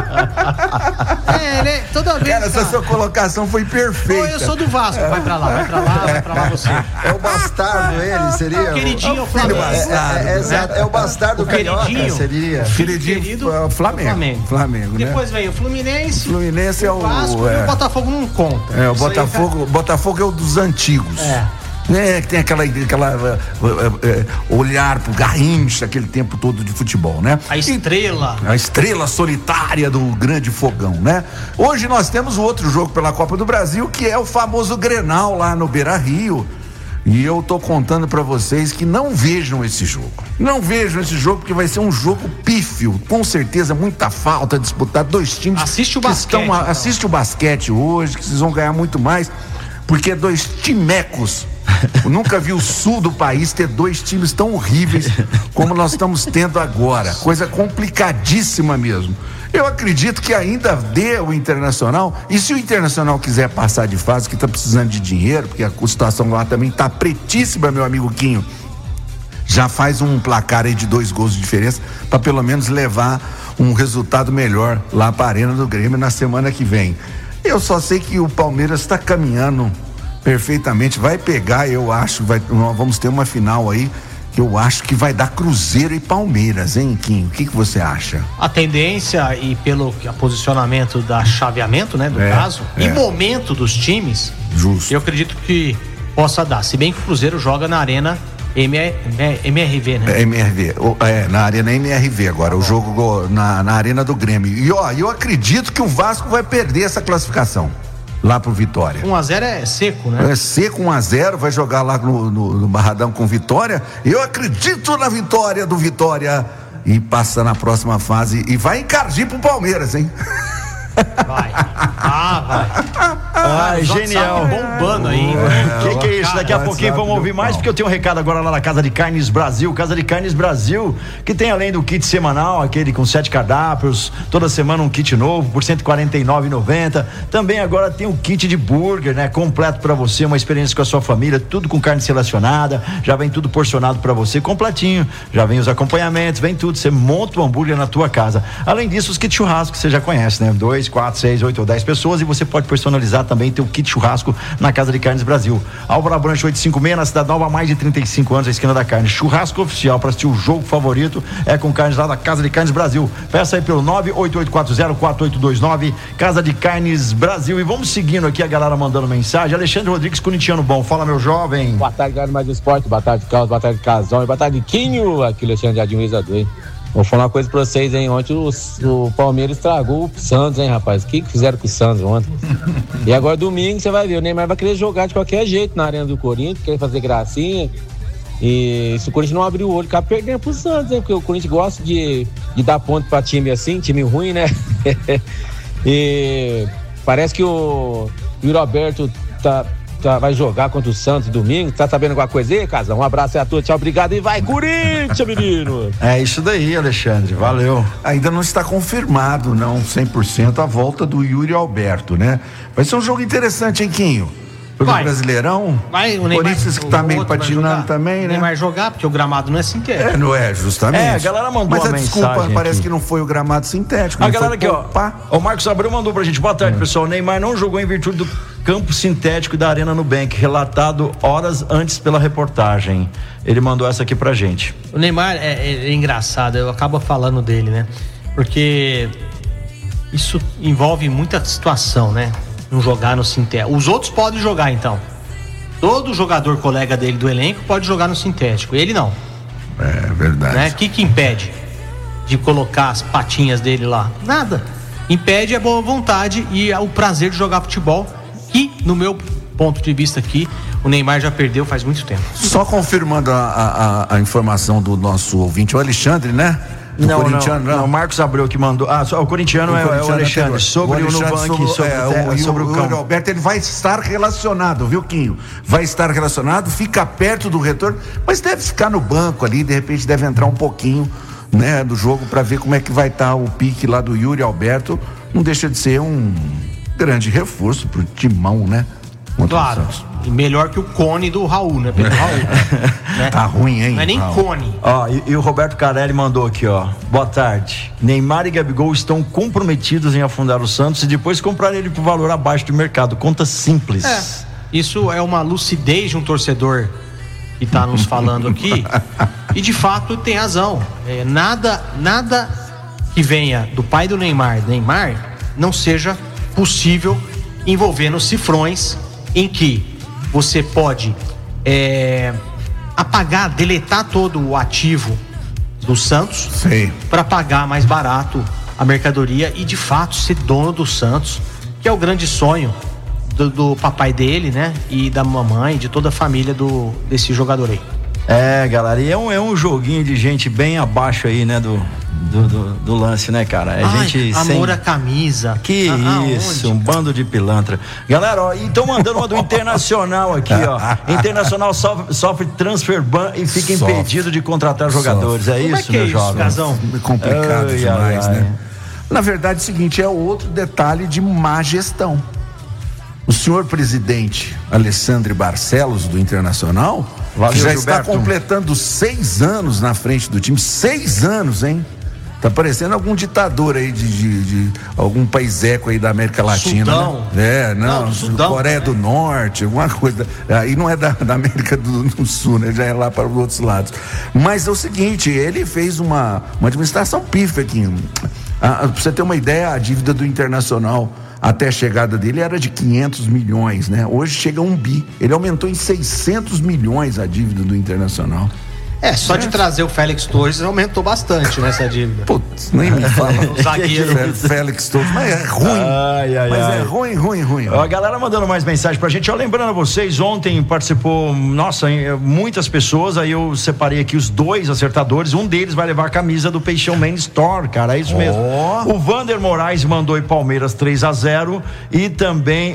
É, ele é, toda vez. Cara, essa sua colocação foi perfeita. Pô, eu sou do Vasco, vai pra lá, vai pra lá, vai pra lá você. É o bastardo ele, seria? O queridinho é o Flamengo. É, é, é, é o bastardo o carioca, queridinho, seria. Queridinho querido Flamengo. Flamengo. Flamengo, né? Depois vem o Fluminense. O Fluminense é o. Vasco é, e o Botafogo não conta. É, o Isso Botafogo, aí, Botafogo é o dos antigos. É. É, que tem aquela, aquela uh, uh, uh, olhar pro Garrincha, aquele tempo todo de futebol, né? A estrela. A estrela solitária do grande fogão, né? Hoje nós temos o outro jogo pela Copa do Brasil, que é o famoso Grenal lá no Beira-Rio. E eu tô contando pra vocês que não vejam esse jogo. Não vejam esse jogo porque vai ser um jogo pífio. Com certeza, muita falta, disputar dois times. Assiste o que basquete. Estão, então. Assiste o basquete hoje, que vocês vão ganhar muito mais. Porque dois timecos. Eu nunca vi o sul do país ter dois times tão horríveis como nós estamos tendo agora. Coisa complicadíssima mesmo. Eu acredito que ainda dê o Internacional, e se o Internacional quiser passar de fase, que está precisando de dinheiro, porque a situação lá também está pretíssima, meu amigo Quinho, já faz um placar aí de dois gols de diferença para pelo menos levar um resultado melhor lá para a Arena do Grêmio na semana que vem. Eu só sei que o Palmeiras está caminhando perfeitamente, vai pegar, eu acho, vai, nós vamos ter uma final aí que eu acho que vai dar Cruzeiro e Palmeiras, hein, Quinho? O que que você acha? A tendência e pelo posicionamento da chaveamento, né, do é, caso, é. e momento dos times, justo. Eu acredito que possa dar, se bem que o Cruzeiro joga na Arena M R V, né? É, M R V, é, na Arena M R V agora, o jogo na, na Arena do Grêmio. E ó, eu acredito que o Vasco vai perder essa classificação lá pro Vitória. um a zero é seco, né? É seco, um a zero, vai jogar lá no, no, no Barradão com Vitória. Eu acredito na vitória do Vitória e passa na próxima fase e vai encardir pro Palmeiras, hein? Vai. Ah, vai. Ah, genial. Bombando aí. O que, que é isso? Daqui a pouquinho vamos ouvir mais, porque eu tenho um recado agora lá na Casa de Carnes Brasil. Casa de Carnes Brasil, que tem além do kit semanal, aquele com sete cardápios, toda semana um kit novo por cento e quarenta e nove reais e noventa centavos. Também agora tem um kit de burger, né? Completo pra você, uma experiência com a sua família, tudo com carne selecionada, já vem tudo porcionado pra você, completinho. Já vem os acompanhamentos, vem tudo. Você monta o hambúrguer na tua casa. Além disso, os kits churrasco, você já conhece, né? Dois, quatro, seis, oito ou dez pessoas, e você pode personalizar também teu kit churrasco na Casa de Carnes Brasil. Álvaro Abranche oitocentos e cinquenta e seis, na Cidade Nova, há mais de trinta e cinco anos, a esquina da carne. Churrasco oficial para assistir o jogo favorito é com carnes lá da Casa de Carnes Brasil. Peça aí pelo nove oito oito quatro zero quatro oito dois nove, Casa de Carnes Brasil. E vamos seguindo aqui a galera mandando mensagem. Alexandre Rodrigues, corintiano bom. Fala, meu jovem. Boa tarde, galera mais do esporte. Boa tarde, Carlos. Boa tarde, Casão. E boa tarde, Quinho. Aqui, Alexandre de Admirador, hein? Vou falar uma coisa pra vocês, hein? Ontem o, o Palmeiras estragou o Santos, hein, rapaz? O que, que fizeram com o Santos ontem? E agora domingo você vai ver, o Neymar vai querer jogar de qualquer jeito na Arena do Corinthians, querer fazer gracinha. E se o Corinthians não abrir o olho, acaba perdendo pro Santos, hein? Porque o Corinthians gosta de, de dar ponto pra time assim, time ruim, né? E parece que o Yuri Alberto tá... vai jogar contra o Santos domingo, tá sabendo alguma coisa aí, Casão? Um abraço a todos, tchau, obrigado e vai Corinthians, menino! É isso daí, Alexandre, valeu. Ainda não está confirmado, não, cem por cento a volta do Yuri Alberto, né? Vai ser um jogo interessante, hein, Quinho? Pelo Vai. Brasileirão, Vai, o Neymar, Corinthians que tá meio patinando também, né? O Neymar jogar, porque o gramado não é sintético. É, não é, justamente. É, a galera mandou Mas uma a desculpa, mensagem parece aqui. que não foi o gramado sintético. A não galera foi aqui, ó. poupar. O Marcos Abreu mandou pra gente. Boa tarde, pessoal. O Neymar não jogou em virtude do campo sintético da Arena Nubank, relatado horas antes pela reportagem. Ele mandou essa aqui pra gente. O Neymar é, é, é engraçado, eu acabo falando dele, né? Porque isso envolve muita situação, né? Não jogar no sintético. Os outros podem jogar, então. Todo jogador colega dele do elenco pode jogar no sintético. Ele não. É verdade. Né? O que que impede de colocar as patinhas dele lá? Nada. Impede a boa vontade e o prazer de jogar futebol, que, no meu ponto de vista aqui, o Neymar já perdeu faz muito tempo. Só confirmando a, a, a informação do nosso ouvinte, o Alexandre, né? Do Não, corintiano, não, não, Marcos Abreu que mandou. Ah, só, o corintiano, o é, corintiano é o Alexandre. Anterior. Sobre o, o Nubank, sobre, sobre, é, o, é, sobre o, o Yuri Alberto, ele vai estar relacionado, viu, Quinho? Vai estar relacionado, fica perto do retorno, mas deve ficar no banco ali, de repente deve entrar um pouquinho, né, do jogo para ver como é que vai estar tá o pique lá do Yuri Alberto. Não deixa de ser um grande reforço pro timão, né? Claro, e melhor que o Cone do Raul, né? Pedro Raul. Né? Tá ruim, hein? Não é nem Raul. Cone. Ó, e, e o Roberto Carelli mandou aqui, ó. Boa tarde. Neymar e Gabigol estão comprometidos em afundar o Santos e depois comprar ele por valor abaixo do mercado. Conta simples. É, isso é uma lucidez de um torcedor que tá nos falando aqui. E de fato tem razão. É, nada, nada que venha do pai do Neymar, Neymar, não seja possível envolvendo cifrões em que você pode é, apagar, deletar todo o ativo do Santos para pagar mais barato a mercadoria e de fato ser dono do Santos, que é o grande sonho do, do papai dele, né? E da mamãe, de toda a família do, desse jogador aí. É, galera, e é um, é um joguinho de gente bem abaixo aí, né, do, do, do, do lance, né, cara? É Ai, gente amor sem... à camisa. Que ah, isso, aonde? Um bando de pilantra. Galera, ó, e estão mandando uma do Internacional aqui, ó. Internacional sofre, sofre transfer ban e fica Sofre. impedido de contratar jogadores. É Como isso, é que é meu isso, jovem? Casão? É complicado Ai, demais, ai, ai. né? Na verdade, é o seguinte, é outro detalhe de má gestão. O senhor presidente Alessandro Barcelos, do Internacional, Valeu, já Gilberto. está completando seis anos na frente do time. Seis anos, hein? Tá parecendo algum ditador aí de, de, de algum paiseco aí da América Latina. Sudão. Né? É, não, Não, do Sudão, Coreia né? do Norte, alguma coisa. Aí não é da, da América do, do Sul, né? Já é lá para os outros lados. Mas é o seguinte, ele fez uma, uma administração pífia aqui. Ah, pra você ter uma ideia, a dívida do Internacional até a chegada dele era de quinhentos milhões, né? Hoje chega a um bi. Ele aumentou em seiscentos milhões a dívida do Internacional. É, só de trazer o Félix Torres aumentou bastante nessa dívida. Putz, nem me fala. O zagueiro. Fé- Félix Torres, mas é ruim. Ai, ai, mas ai. é ruim, ruim, ruim. Ó, a galera mandando mais mensagem pra gente. Ó, lembrando a vocês, ontem participou, nossa, hein, muitas pessoas. Aí eu separei aqui os dois acertadores. Um deles vai levar a camisa do Peixão Man Store, cara. É isso mesmo. O Vander Moraes mandou em Palmeiras três a zero. E também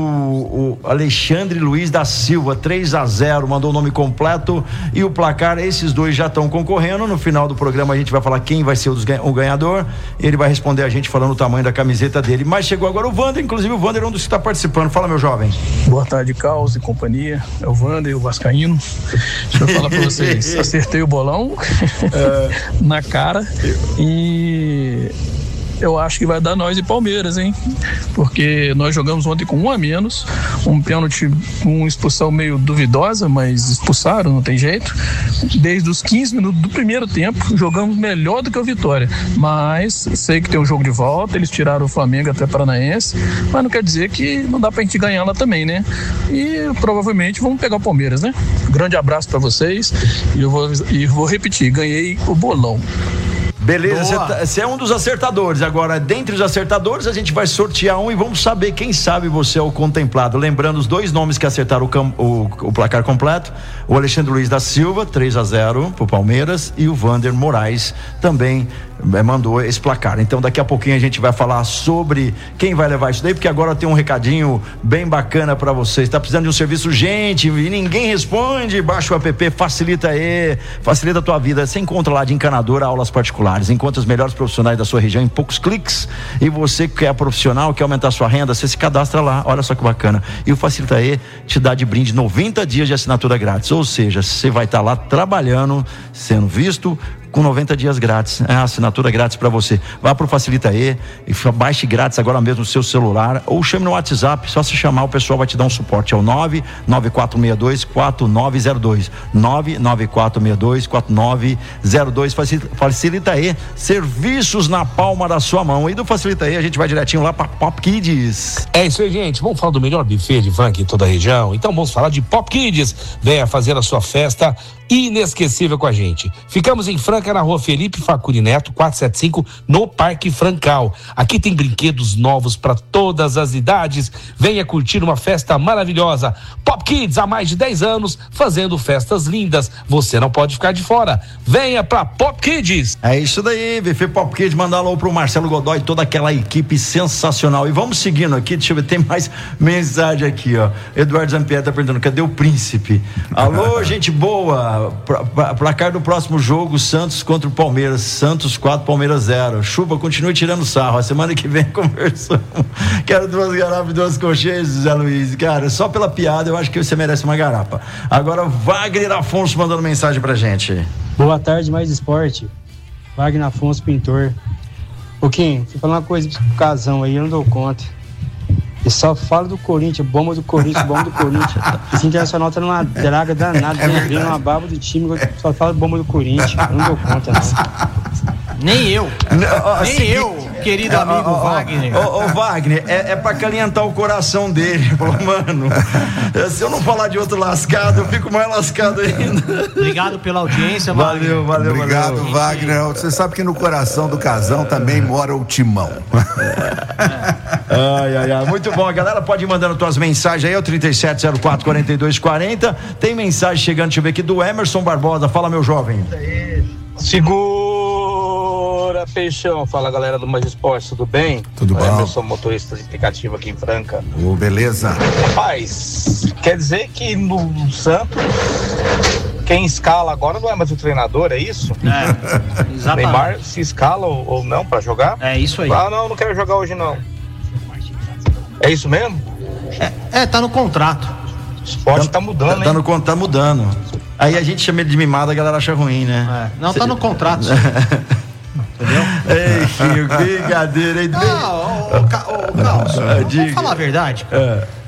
o, o Alexandre Luiz da Silva, três a zero. Mandou o nome completo e o placar. Esses dois já estão concorrendo. No final do programa a gente vai falar quem vai ser o ganhador. Ele vai responder a gente falando o tamanho da camiseta dele. Mas chegou agora o Vander, inclusive o Vander é um dos que está participando. Fala, meu jovem. Boa tarde, Caos e companhia. É o Vander, o vascaíno. Deixa eu falar pra vocês. Acertei o bolão na cara e eu acho que vai dar nós e Palmeiras, hein? Porque nós jogamos ontem com um a menos, um pênalti, uma expulsão meio duvidosa, mas expulsaram, não tem jeito. Desde os quinze minutos do primeiro tempo, jogamos melhor do que o Vitória. Mas sei que tem um jogo de volta, eles tiraram o Flamengo até Paranaense, mas não quer dizer que não dá pra gente ganhar lá também, né? E provavelmente vamos pegar o Palmeiras, né? Grande abraço pra vocês e eu vou, e vou repetir, ganhei o bolão. Beleza, você é um dos acertadores. Agora, dentre os acertadores, a gente vai sortear um e vamos saber quem sabe você é o contemplado. Lembrando os dois nomes que acertaram o, cam- o, o placar completo: o Alexandre Luiz da Silva, três a zero pro Palmeiras, e o Vander Moraes também é, mandou esse placar. Então, daqui a pouquinho a gente vai falar sobre quem vai levar isso daí, porque agora tem um recadinho bem bacana pra vocês. Tá precisando de um serviço urgente e ninguém responde? Baixa o app, facilita aí, facilita a tua vida. Você encontra lá de encanadora aulas particulares. Encontra os melhores profissionais da sua região em poucos cliques. E você que é profissional, quer aumentar a sua renda, você se cadastra lá. Olha só que bacana. E o Facilitae te dá de brinde noventa dias de assinatura grátis. Ou seja, você vai estar lá trabalhando, sendo visto, com noventa dias grátis. É a assinatura grátis para você. Vá pro Facilitae e baixe grátis agora mesmo no seu celular ou chame no WhatsApp. Só se chamar, o pessoal vai te dar um suporte. É o nove nove quatro seis dois quatro nove zero dois. nove nove quatro seis dois quatro nove zero dois. Facilitae, serviços na palma da sua mão. E do Facilitae a gente vai direitinho lá para Pop Kids. É isso aí, gente. Vamos falar do melhor buffet de funk em toda a região. Então vamos falar de Pop Kids. Venha fazer a sua festa inesquecível com a gente. Ficamos em Franca, Franca, na rua Felipe Facuri Neto, quatrocentos e setenta e cinco, no Parque Francal. Aqui tem brinquedos novos para todas as idades. Venha curtir uma festa maravilhosa. Pop Kids, há mais de dez anos, fazendo festas lindas. Você não pode ficar de fora. Venha pra Pop Kids. É isso daí, Buffet Pop Kids. Mandar alô pro Marcelo Godoy e toda aquela equipe sensacional. E vamos seguindo aqui, deixa eu ver, tem mais mensagem aqui, ó. Eduardo Zampieri tá perguntando, cadê o príncipe? Alô, gente boa. Pra, pra, placar do próximo jogo, Santos contra o Palmeiras. Santos quatro, Palmeiras zero. Chupa, continue tirando sarro. A semana que vem conversamos. Quero duas garrafas e duas colcheias, Zé Luiz. Cara, só pela piada eu acho que você merece uma garapa. Agora, Wagner Afonso mandando mensagem pra gente. Boa tarde, Mais Esporte. Wagner Afonso, pintor. Pouquinho, vou falar uma coisa pro Casão aí, eu não dou conta. Ele só fala do Corinthians, bomba do Corinthians, bomba do Corinthians. Esse Internacional tá numa draga danada, é vem uma baba do time, só fala bomba do Corinthians. Eu não dou conta, não. Nem eu. Não, Nem seguinte, eu, querido é, amigo ó, ó, Wagner. Ô, ô, Wagner, é, é pra calentar o coração dele. Falou, mano, se eu não falar de outro lascado, eu fico mais lascado ainda. Obrigado pela audiência, Valeu, valeu, Obrigado, valeu. Wagner. Você sabe que no coração do Casão também mora o Timão. Ai, ai, ai, muito bom. A galera pode ir mandando tuas mensagens aí, é o trinta e sete zero quatro, quarenta e dois quarenta. Tem mensagem chegando, deixa eu ver aqui, do Emerson Barbosa. Fala, meu jovem. Segura, Peixão. Fala, galera do Mais Esporte, tudo bem? Tudo bom. Eu sou motorista de aplicativo aqui em Franca. Ô, beleza. Rapaz, quer dizer que no Santos quem escala agora não é mais o treinador, é isso? É, exatamente. Neymar se escala ou, ou não pra jogar? É isso aí. Ah, não, não quero jogar hoje não. É isso mesmo? É, é tá no contrato. O esporte tá mudando, tá, hein? Tá, no, tá mudando. Aí a gente chama ele de mimado, a galera acha ruim, né? É. Não, Cê... tá no contrato. Entendeu? Ei, que brincadeira, hein? Ah, ô, ô, ô, Carlos, vamos falar a verdade, cara. É.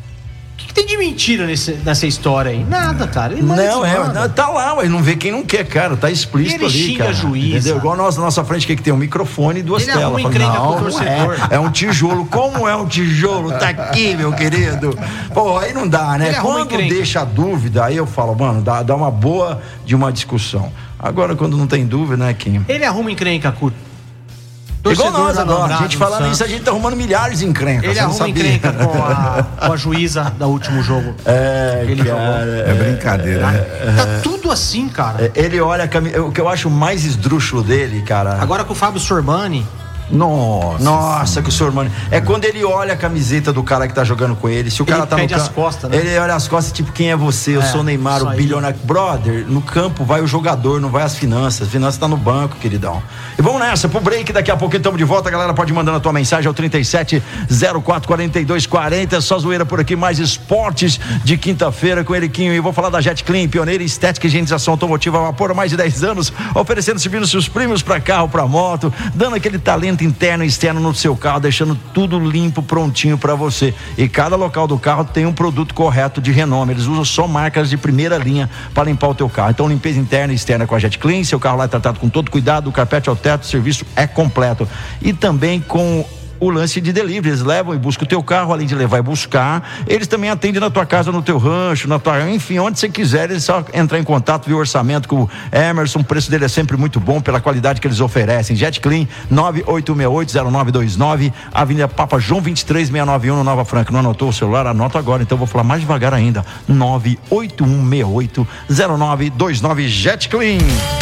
O que tem de mentira nesse, nessa história aí? Nada, cara. Ele não, é, tá lá, mas não vê quem não quer, cara. Tá explícito ele ali, xinga cara. Juiz, entendeu? Igual nós na nossa frente, que, que tem um microfone e duas ele telas. Fala, não, não é, é um tijolo. Como é um tijolo? Tá aqui, meu querido. Pô, aí não dá, né? Quando deixa a dúvida, aí eu falo, mano, dá, dá uma boa de uma discussão. Agora, quando não tem dúvida, né, Kim? Ele arruma encrenca, curto. Igual nós agora, a gente falando isso, a gente tá arrumando milhares de encrencas. Ele arruma encrenca com a, com a juíza do último jogo. É, ele cara, jogou. É brincadeira, né? Tá tudo assim, cara. Ele olha a cam... o que eu acho mais esdrúxulo dele, cara. Agora com o Fábio Sormani. Nossa, Nossa, que o Sormani. É quando ele olha a camiseta do cara que tá jogando com ele. Se o ele cara tá no campo. As costas, né? Ele olha as costas, tipo, quem é você? Eu é, sou o Neymar, o bilionário. Brother, no campo vai o jogador, não vai as finanças. As finanças tá no banco, queridão. E vamos nessa, pro break, daqui a pouco estamos de volta. A galera pode ir mandando a tua mensagem ao trinta e sete zero quatro, quarenta e dois quarenta. Só zoeira por aqui, mais esportes de quinta-feira com Eriquinho. E vou falar da Jet Clean, pioneira em estética e higienização automotiva a vapor há mais de dez anos, oferecendo serviços premiums para carro, para moto, dando aquele talento interno e externo no seu carro, deixando tudo limpo, prontinho para você. E cada local do carro tem um produto correto de renome. Eles usam só marcas de primeira linha para limpar o teu carro. Então, limpeza interna e externa com a Jet Clean. Seu carro lá é tratado com todo cuidado, do carpete ao teto, o serviço é completo. E também com o lance de delivery, eles levam e buscam o teu carro, além de levar e buscar, eles também atendem na tua casa, no teu rancho, na tua, enfim, onde você quiser, eles só entrar em contato, ver o orçamento com o Emerson, o preço dele é sempre muito bom, pela qualidade que eles oferecem. Jet Clean, nove oito seis oito, zero nove dois nove, Avenida Papa João vinte e três, seiscentos e noventa e um, no Nova Franca. Não anotou o celular? Anota agora, então vou falar mais devagar ainda, nove oito um seis oito, zero nove dois nove, Jet Clean.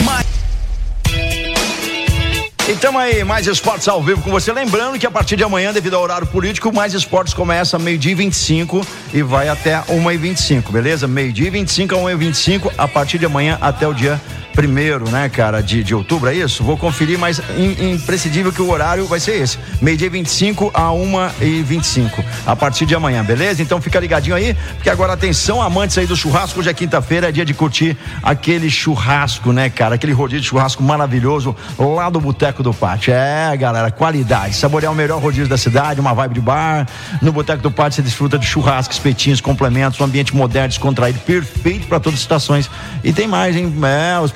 Então aí, Mais Esportes ao vivo com você. Lembrando que a partir de amanhã, devido ao horário político, Mais Esportes começa meio-dia e vinte e cinco e vai até uma e vinte e cinco, beleza? Meio-dia e vinte e cinco a uma e vinte e cinco, a partir de amanhã até o dia primeiro, né, cara, de, de outubro, é isso? Vou conferir, mas in, imprescindível que o horário vai ser esse, meio-dia e vinte e cinco a uma e vinte e cinco, a partir de amanhã, beleza? Então fica ligadinho aí, porque agora atenção, amantes aí do churrasco, hoje é quinta-feira, é dia de curtir aquele churrasco, né, cara, aquele rodízio de churrasco maravilhoso lá do Boteco do Pátio. É, galera, qualidade, saborear o melhor rodízio da cidade, uma vibe de bar. No Boteco do Pátio você desfruta de churrasco, espetinhos, complementos, um ambiente moderno, descontraído, perfeito para todas as situações. E tem mais, hein? É, os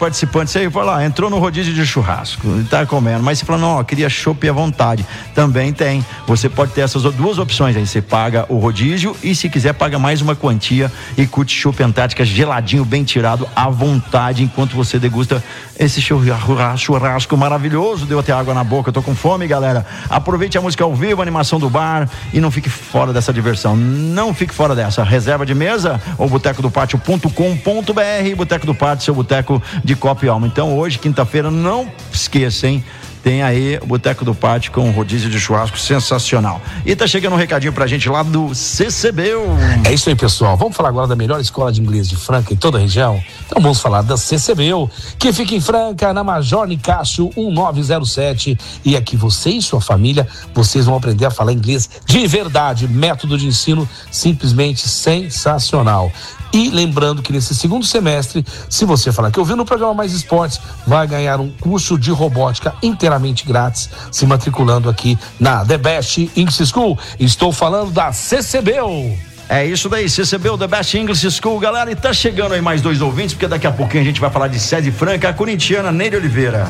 participantes aí, fala lá, entrou no rodízio de churrasco, tá comendo, mas você fala, não, ó, queria chopp à vontade. Também tem. Você pode ter essas duas opções aí. Você paga o rodízio e, se quiser, paga mais uma quantia e curte chopp Antártica geladinho, bem tirado, à vontade, enquanto você degusta esse churrasco maravilhoso. Deu até água na boca, eu tô com fome, galera. Aproveite a música ao vivo, a animação do bar e não fique fora dessa diversão. Não fique fora dessa. Reserva de mesa ou boteco do pátio ponto com ponto br. Boteco do Pátio, seu boteco de copo e alma. Então, hoje, quinta-feira, não esqueça, hein? Tem aí o Boteco do Pátio com um rodízio de churrasco sensacional. E tá chegando um recadinho pra gente lá do C C B U. É isso aí, pessoal. Vamos falar agora da melhor escola de inglês de Franca em toda a região? Então vamos falar da C C B U, que fica em Franca, na Major Nicásio um nove zero sete. E aqui você e sua família, vocês vão aprender a falar inglês de verdade. Método de ensino simplesmente sensacional. E lembrando que nesse segundo semestre, se você falar que ouviu no programa Mais Esportes, vai ganhar um curso de robótica inteiramente grátis, se matriculando aqui na The Best English School. Estou falando da C C B U. É isso daí, C C B U, The Best English School, galera. E tá chegando aí mais dois ouvintes, porque daqui a pouquinho a gente vai falar de sede franca, a corintiana Neide Oliveira.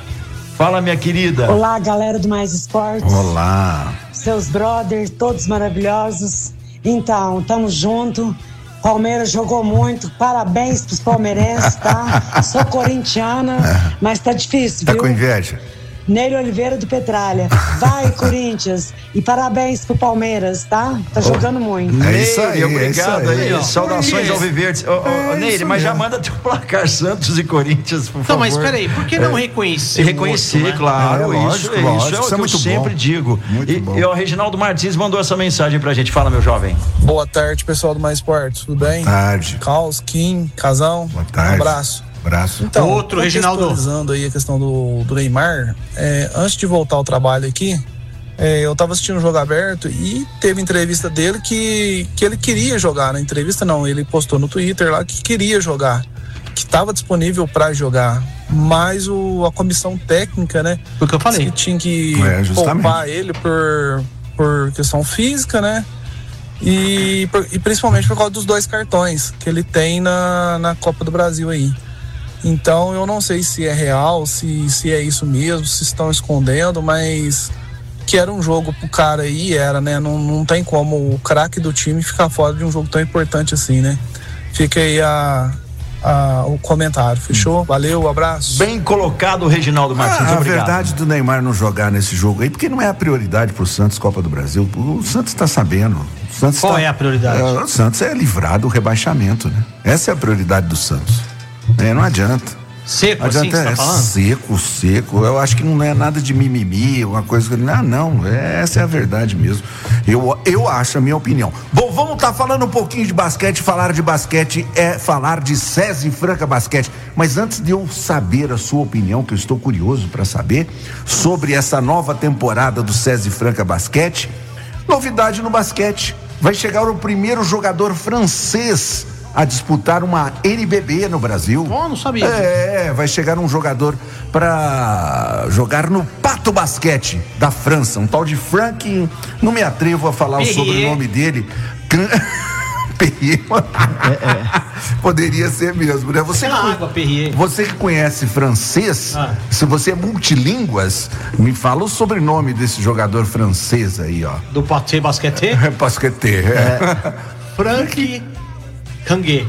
Fala, minha querida. Olá, galera do Mais Esportes. Olá. Seus brothers, todos maravilhosos. Então, tamo junto. Palmeiras jogou muito, parabéns pros palmeirenses, tá? Sou corintiana, é. mas tá difícil, tá viu? Tá com inveja. Nery Oliveira do Petralha. Vai, Corinthians. E parabéns pro Palmeiras, tá? Tá jogando muito. É isso aí, obrigado é isso aí. aí. Saudações ao Viverdes. Ô, ô, Nery, mas já manda teu placar Santos e Corinthians, por favor. Então, mas peraí, por que não reconhecer? É. Reconhecer, outro, né? Claro. É, lógico, isso, lógico, isso é o que eu muito sempre bom. digo. Muito e, bom. E o Reginaldo Martins mandou essa mensagem pra gente. Fala, meu jovem. Boa tarde, pessoal do Mais Esportes. Tudo bem? Boa tarde. Caos, Kim, Casão. Boa tarde. Um abraço. Braço. Então, outro, Reginaldo. Contextualizando aí a questão do, do Neymar, é, antes de voltar ao trabalho aqui, é, eu tava assistindo o jogo aberto e teve entrevista dele que, que ele queria jogar. Na entrevista não, ele postou no Twitter lá que queria jogar, que estava disponível para jogar, mas o, a comissão técnica, né? Porque eu falei. Que tinha que é, poupar ele por, por questão física, né? E, e principalmente por causa dos dois cartões que ele tem na, na Copa do Brasil aí. Então eu não sei se é real, se, se é isso mesmo, se estão escondendo, mas que era um jogo pro cara aí, era, né? Não, não tem como o craque do time ficar fora de um jogo tão importante assim, né? Fica aí a, a, o comentário, fechou? Valeu, um abraço. Bem colocado, Reginaldo Martins, ah, obrigado. A verdade do Neymar não jogar nesse jogo aí, porque não é a prioridade pro Santos Copa do Brasil, o Santos tá sabendo. O Santos Qual tá, é a prioridade? É, o Santos é livrar do rebaixamento, né? Essa é a prioridade do Santos. É, não adianta. Seco, não adianta, assim, você tá é falando? seco, seco. Eu acho que não é nada de mimimi, uma coisa que. Não, não. É, essa é a verdade mesmo. Eu, eu acho, a minha opinião. Bom, vamos estar tá falando um pouquinho de basquete. Falar de basquete é falar de SESI Franca Basquete. Mas antes de eu saber a sua opinião, que eu estou curioso para saber, sobre essa nova temporada do SESI Franca Basquete, novidade no basquete. Vai chegar o primeiro jogador francês a disputar uma N B B no Brasil. Oh, não sabia. É, vai chegar um jogador para jogar no Pato Basquete da França, um tal de Frank, não me atrevo a falar Perrier. O sobrenome dele. Perrier. É, é. Poderia ser mesmo, né? Você, que, água, Perrier. Você que conhece francês, ah. se você é multilínguas, me fala o sobrenome desse jogador francês aí, ó. Do Pato Basquete? É, Basquete. É. É. Frank Canguê.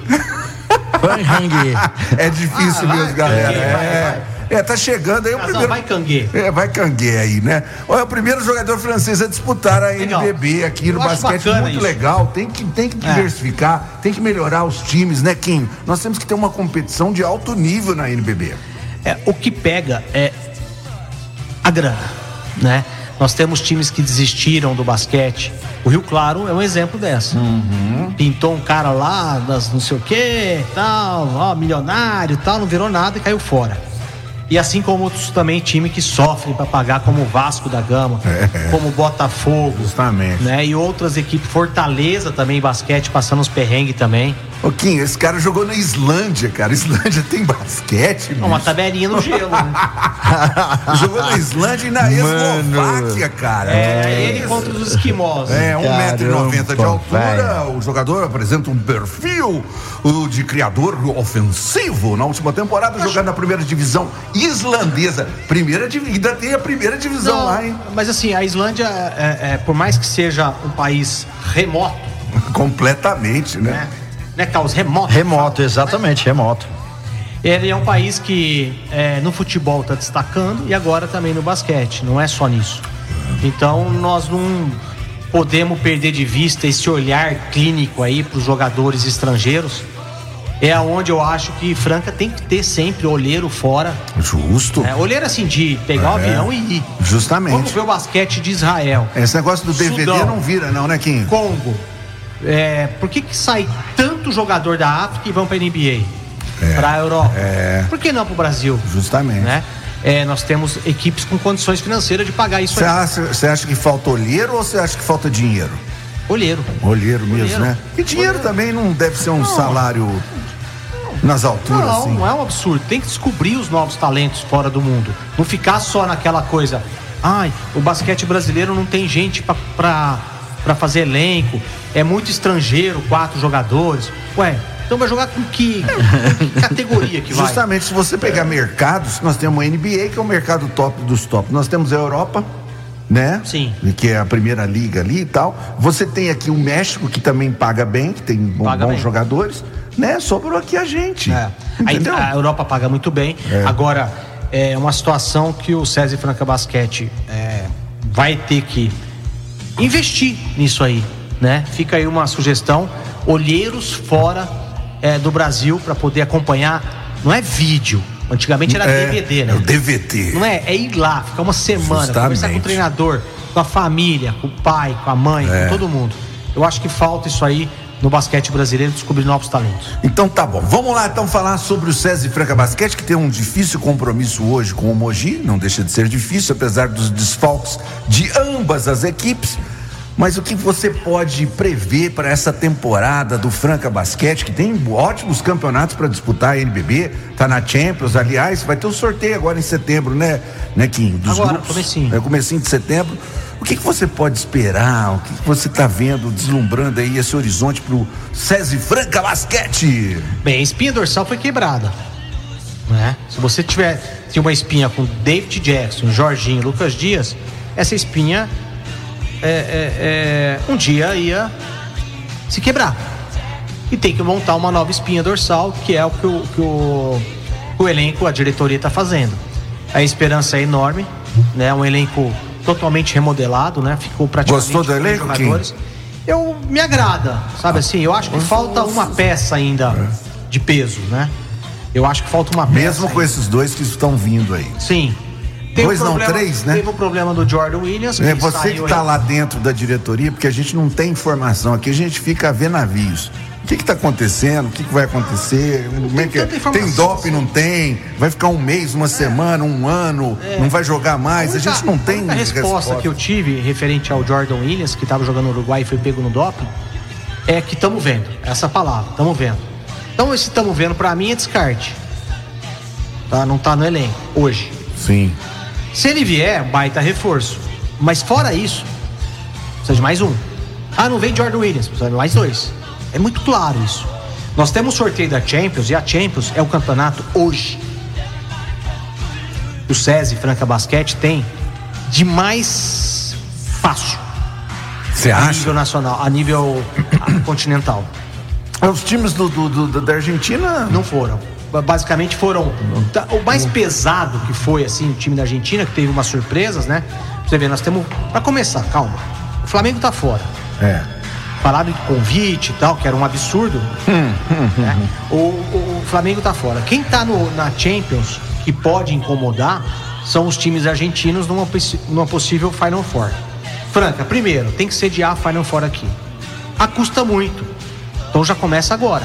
É difícil ah, mesmo, galera. Canguê, é, vai, vai. é, tá chegando aí o Casal, primeiro. Vai Canguê. É, vai Canguê aí, né? Olha, o primeiro jogador francês a disputar a legal. N B B aqui no basquete, muito isso. legal. Tem que, tem que diversificar, é. tem que melhorar os times, né, Kim? Nós temos que ter uma competição de alto nível na N B B. É, o que pega é a grana, né? Nós temos times que desistiram do basquete. O Rio Claro é um exemplo dessa. Uhum. Pintou um cara lá, das não sei o que, tal, ó, milionário, tal, não virou nada e caiu fora. E assim como outros também times que sofrem para pagar, como o Vasco da Gama, é. como o Botafogo, justamente, né? E outras equipes, Fortaleza também, basquete, passando os perrengues também. Ô, Kim, esse cara jogou na Islândia, cara. Islândia tem basquete, Uma tabelinha no gelo, né? Jogou na Islândia e na Eslováquia, cara. É, ele contra os esquimós. É, um metro e noventa de altura. velho. O jogador apresenta um perfil o, de criador ofensivo. Na última temporada, jogando na primeira divisão islandesa. Primeira divisão, ainda tem a primeira divisão Não, lá, hein? Mas assim, a Islândia, é, é, por mais que seja um país remoto. Completamente, né? Né, Carlos? Remoto. Remoto, exatamente, remoto. Ele é um país que é, no futebol está destacando e agora também no basquete, não é só nisso. Então nós não podemos perder de vista esse olhar clínico aí para os jogadores estrangeiros. É aonde eu acho que Franca tem que ter sempre olheiro fora. Justo. É, olheiro assim de pegar o É. avião e ir. Justamente. Vamos ver o basquete de Israel. Esse negócio do D V D Sudão, não vira, não, né, Kim? Congo. É, por que que sai tanto jogador da África e vão para a N B A? É. Para a Europa? É. Por que não para o Brasil? Justamente. Né? É, nós temos equipes com condições financeiras de pagar isso Você aí. acha, você acha que falta olheiro ou você acha que falta dinheiro? Olheiro. Olheiro mesmo, Olheiro. né? E dinheiro Olheiro. também não deve ser um Não. salário nas alturas, Não, assim. não é um absurdo. Tem que descobrir os novos talentos fora do mundo. Não ficar só naquela coisa. Ai, o basquete brasileiro não tem gente pra, pra, pra fazer elenco. É muito estrangeiro, quatro jogadores. Ué, então vai jogar com que, com que categoria que vai? Justamente, se você pegar mercados, nós temos o N B A, que é o mercado top dos top. Nós temos a Europa, né? Sim. Que é a primeira liga ali e tal. Você tem aqui o México, que também paga bem, que tem bom- Paga bons bem. jogadores, né? Sobrou aqui a gente. É. Aí, Entendeu? a Europa paga muito bem. É. Agora, é uma situação que o César Franca Basquete é, vai ter que investir nisso aí, né? Fica aí uma sugestão: olheiros fora é, do Brasil para poder acompanhar. Não é vídeo. Antigamente era É, D V D, né? é o D V D. Não é? É ir lá, ficar uma semana, Justamente. conversar com o treinador, com a família, com o pai, com a mãe, É. com todo mundo. Eu acho que falta isso aí no basquete brasileiro, descobrir novos talentos. Então tá bom, vamos lá então falar sobre o César Franca Basquete, que tem um difícil compromisso hoje com o Mogi, não deixa de ser difícil, apesar dos desfalques de ambas as equipes. Mas o que você pode prever para essa temporada do Franca Basquete, que tem ótimos campeonatos para disputar, a N B B, tá na Champions, aliás, vai ter o sorteio agora em setembro, né, né Kim? Dos Agora, grupos. comecinho. É, comecinho de setembro. O que, que você pode esperar? O que, que você está vendo, deslumbrando aí esse horizonte pro César Franca Basquete? Bem, a espinha dorsal foi quebrada, né? Se você tiver tinha uma espinha com David Jackson, Jorginho, Lucas Dias, essa espinha é, é, é, um dia ia se quebrar. E tem que montar uma nova espinha dorsal, que é o que o, que o, que o elenco, a diretoria está fazendo. A esperança é enorme, né? Um elenco totalmente remodelado, né? Ficou praticamente Gostou do com elenco, jogadores. Eu me agrada, sabe assim? Eu acho que falta uma peça ainda de peso, né? Eu acho que falta uma peça. Mesmo com esses dois que estão vindo aí. Sim. Teve Dois um não, problema- três, né? Teve o problema do Jordan Williams. É ele você que saiu está aí. lá dentro da diretoria, porque a gente não tem informação aqui, a gente fica a ver navios. O que está acontecendo? O que, que vai acontecer? Como é que é? tanta informação Tem doping, não tem? Vai ficar um mês, uma semana, um ano, não vai jogar mais? A, única- gente não tem a única resposta, que eu tive referente ao Jordan Williams, que estava jogando no Uruguai e foi pego no doping, é que estamos vendo. Essa palavra, estamos vendo. Então, esse estamos vendo, para mim, é descarte. Tá? Não tá no elenco, hoje. Sim. Se ele vier, baita reforço. Mas fora isso, precisa de mais um. Ah, não vem Jordan Williams, precisa de mais dois. É muito claro isso. Nós temos o sorteio da Champions, e a Champions é o campeonato hoje. O César Franca Basquete tem de mais fácil. Você A acha? nível nacional, a nível ah, continental. Os times do, do- do- da Argentina não foram. Basicamente foram. tá, O mais pesado que foi, assim, o time da Argentina, que teve umas surpresas, né? Pra você ver, nós temos. Pra começar, calma. O Flamengo tá fora. É. Falaram de convite e tal, que era um absurdo. né? O, o- o Flamengo tá fora. Quem tá no, na Champions, que pode incomodar, são os times argentinos numa, possi- numa possível Final Four. Franca, primeiro, tem que sediar a Final Four aqui. Ah, custa muito. Então já começa agora.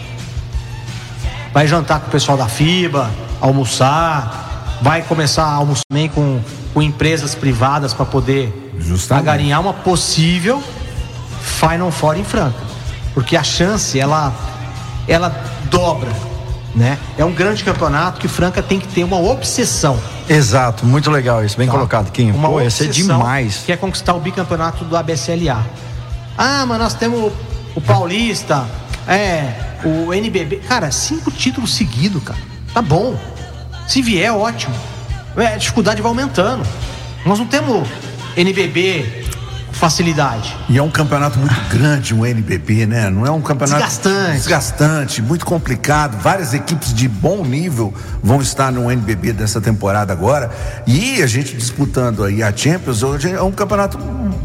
Vai jantar com o pessoal da FIBA, almoçar, vai começar a almoçar também com, com empresas privadas para poder agarinhar uma possível Final Four em Franca. Porque a chance, ela ela dobra, né? É um grande campeonato que Franca tem que ter uma obsessão. Exato, muito legal isso, bem Tá. colocado, Quinho. Uma Pô, ia ser obsessão demais. que é conquistar o bicampeonato do A B C L A. Ah, mas nós temos o Paulista, é, o N B B. Cara, cinco títulos seguidos, cara. Tá bom. Se vier, ótimo. É, a dificuldade vai aumentando. Nós não temos N B B facilidade. E é um campeonato muito grande, o N B B, né? Não é um campeonato Desgastante. desgastante, muito complicado. Várias equipes de bom nível vão estar no N B B dessa temporada agora. E a gente disputando aí a Champions, hoje é um campeonato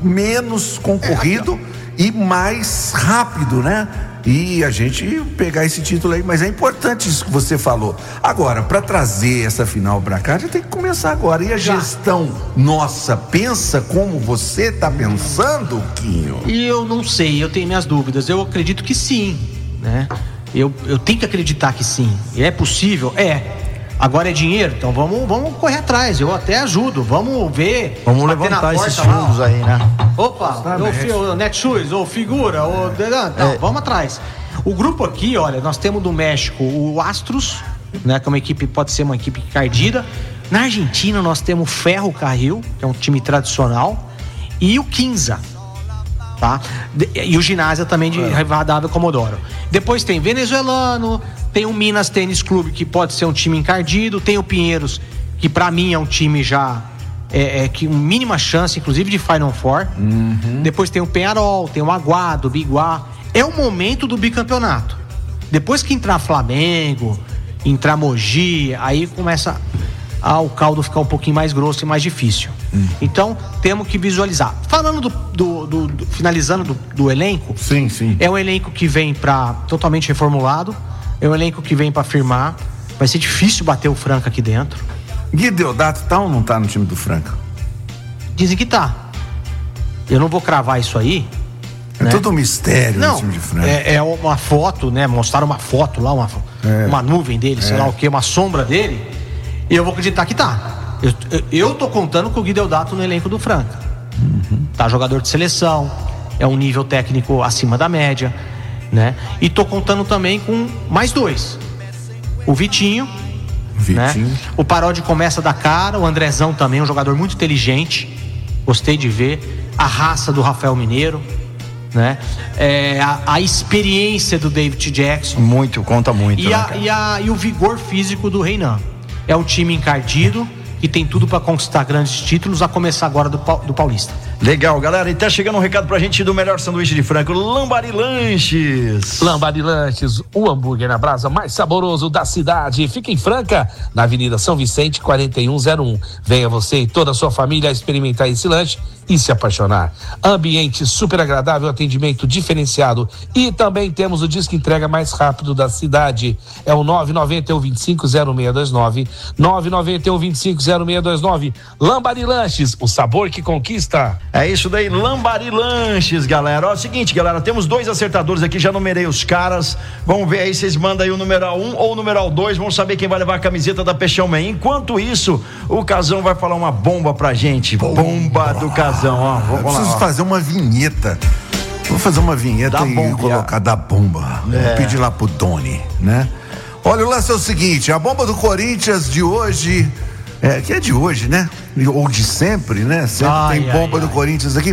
menos concorrido é, e mais rápido, né? E a gente pegar esse título aí, mas é importante isso que você falou. Agora, para trazer essa final para cá, já tem que começar agora. E a já. gestão nossa pensa como você tá pensando, Quinho? E eu não sei, eu tenho minhas dúvidas. Eu acredito que sim, né? Eu, eu tenho que acreditar que sim. É possível? É. Agora é dinheiro? Então vamos, vamos correr atrás. Eu até ajudo. Vamos ver. Vamos levantar esses fundos aí, né? Opa, o Netshoes, ou Figura, ou... Não, é. Vamos atrás. O grupo aqui, olha, nós temos do México o Astros, né? Que é uma equipe, pode ser uma equipe encardida. Na Argentina nós temos o Ferro Carril, que é um time tradicional, e o Quinza, tá? E o Ginásio também de Rivadavia Comodoro. Depois tem venezuelano, tem o Minas Tênis Clube, que pode ser um time encardido, tem o Pinheiros, que pra mim é um time já é, é que uma mínima chance, inclusive de Final Four. Uhum. Depois tem o Penharol, tem o Aguado, o Biguá. É o momento do bicampeonato. Depois que entrar Flamengo, entrar Mogi, aí começa a, o caldo ficar um pouquinho mais grosso e mais difícil. Uhum. Então temos que visualizar. Falando do, do, do, do finalizando do, do elenco, sim, sim. É um elenco que vem para totalmente reformulado. É um elenco que vem para firmar. Vai ser difícil bater o Franca aqui dentro. Gui Deodato tá ou não tá no time do Franca? Dizem que tá. Eu não vou cravar isso aí. É, né? Todo um mistério não, no time de Franca. É, é uma foto, né? Mostraram uma foto lá, uma, é. uma nuvem dele, sei é. lá o que, uma sombra dele. E eu vou acreditar que tá. Eu, eu, eu tô contando com o Gui Deodato no elenco do Franca. Uhum. Tá, jogador de seleção, é um nível técnico acima da média, né? E tô contando também com mais dois. O Vitinho, Vitinho. Né? O Parodi começa da cara, o Andrezão também, um jogador muito inteligente. Gostei de ver. A raça do Rafael Mineiro, né? É, a, a experiência do David Jackson. Muito, conta muito. E, né, a, e, a, e o vigor físico do Reinan. É um time encardido que tem tudo para conquistar grandes títulos, a começar agora do, do Paulista. Legal, galera. E tá chegando um recado pra gente do melhor sanduíche de frango, Lambari Lanches. Lambari Lanches, o hambúrguer na brasa mais saboroso da cidade. Fica em Franca, na Avenida São Vicente, quarenta e um zero um. Venha você e toda a sua família experimentar esse lanche e se apaixonar. Ambiente super agradável, atendimento diferenciado. E também temos o disco entrega mais rápido da cidade. É o nove nove um, dois cinco, zero seis dois nove. nove nove um, dois cinco, zero seis dois nove. Lambari Lanches, o sabor que conquista. É isso daí, Lambari Lanches, galera. Ó, é o seguinte, galera, temos dois acertadores aqui, já numerei os caras. Vamos ver aí, vocês mandam aí o numeral um ou o numeral dois, vamos saber quem vai levar a camiseta da Peixão Man. Enquanto isso, o Casão vai falar uma bomba pra gente. Bomba, bomba do Casão, ó. Vamos Eu preciso lá, fazer uma vinheta. Vou fazer uma vinheta da e bomba. colocar da bomba. É. Vou pedir lá pro Doni, né? Olha, o lance é o seguinte, a bomba do Corinthians de hoje, é, que é de hoje, né? Ou de sempre, né? Sempre ai, tem bomba ai, do ai. Corinthians aqui.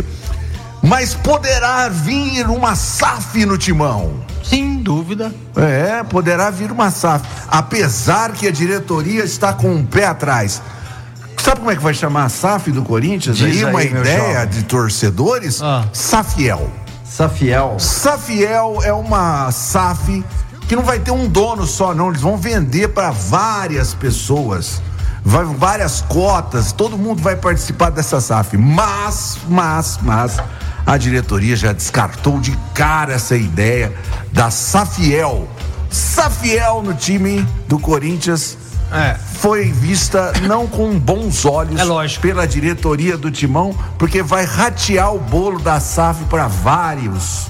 Mas poderá vir uma S A F no timão. Sem dúvida. É, poderá vir uma S A F. Apesar que a diretoria está com um pé atrás. Sabe como é que vai chamar a S A F do Corinthians? Diz aí, uma aí, meu ideia jovem. de torcedores? Ah. Safiel. Safiel. Safiel é uma S A F que não vai ter um dono só, não. Eles vão vender para várias pessoas. Vai, várias cotas, todo mundo vai participar dessa S A F. Mas, mas, mas, a diretoria já descartou de cara essa ideia da Safiel. Safiel no time do Corinthians é. foi vista não com bons olhos é lógico. pela diretoria do Timão, porque vai ratear o bolo da S A F para vários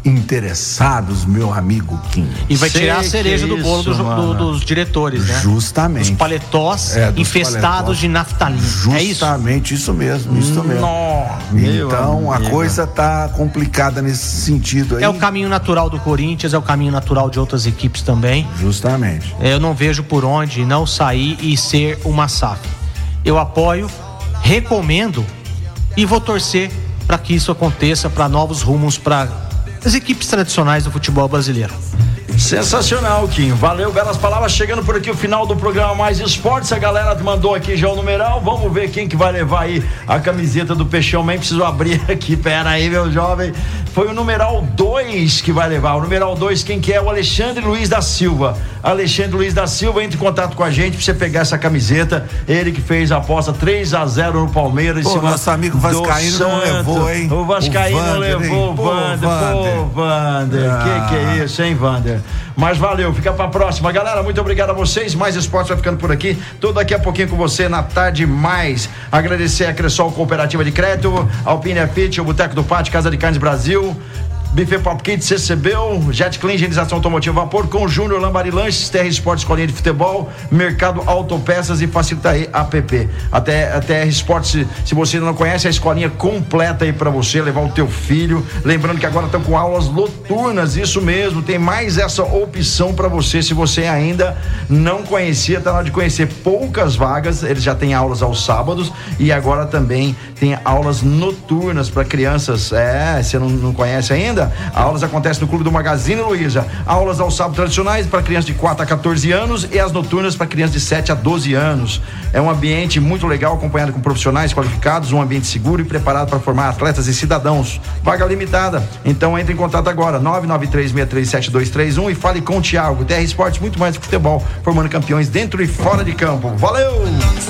interessados, meu amigo Kim. E vai tirar a cereja do bolo do, do, dos diretores, né? Justamente. Os paletós É, dos infestados paletós. de naftalina. É isso? Justamente isso mesmo, isso mesmo. Nossa, Então a amigo. coisa tá complicada nesse sentido aí. É o caminho natural do Corinthians, é o caminho natural de outras equipes também. Justamente. Eu não vejo por onde não sair e ser uma S A F. Eu apoio, recomendo e vou torcer para que isso aconteça, para novos rumos para as equipes tradicionais do futebol brasileiro. Sensacional, Kim. Valeu, belas palavras. Chegando por aqui o final do programa Mais Esportes. A galera mandou aqui já o numeral. Vamos ver quem que vai levar aí a camiseta do Peixão. Nem preciso abrir aqui. Pera aí, meu jovem. Foi o numeral dois que vai levar. O numeral dois, quem que é? O Alexandre Luiz da Silva. Alexandre Luiz da Silva, entre em contato com a gente pra você pegar essa camiseta. Ele que fez a aposta três a zero no Palmeiras. Pô, nosso amigo Vascaíno não levou, hein? O Vascaíno O Vander, levou o hein? Pô, Vander. Vander. Pô, Vander. Ah. Que que é isso, hein, Vander? Mas valeu, fica pra próxima. Galera, muito obrigado a vocês. Mais Esportes vai ficando por aqui. Tô daqui a pouquinho com você na Tarde Mais. Agradecer a Cressol Cooperativa de Crédito, Alpine Fit, o Boteco do Pátio, Casa de Carnes Brasil, Buffet Pop Kids, C C B U, Jet Clean, higienização automotiva Vapor, com Júnior Lambari Lanches, T R Esportes, Escolinha de Futebol, Mercado Autopeças e Facilita aí App. Até a T R Esportes, se você não conhece, a escolinha completa aí pra você levar o teu filho. Lembrando que agora estão com aulas noturnas, isso mesmo, tem mais essa opção pra você. Se você ainda não conhecia, tá na hora de conhecer. Poucas vagas, eles já têm aulas aos sábados e agora também tem aulas noturnas pra crianças. É, você não, não conhece ainda? Aulas acontecem no Clube do Magazine Luiza. Aulas aos sábados tradicionais para crianças de quatro a quatorze anos e as noturnas para crianças de sete a doze anos. É um ambiente muito legal, acompanhado com profissionais qualificados, um ambiente seguro e preparado para formar atletas e cidadãos. Vaga limitada. Então entre em contato agora, nove nove três, seis três sete dois três um, e fale com o Thiago. T R Esportes, muito mais que futebol, formando campeões dentro e fora de campo. Valeu!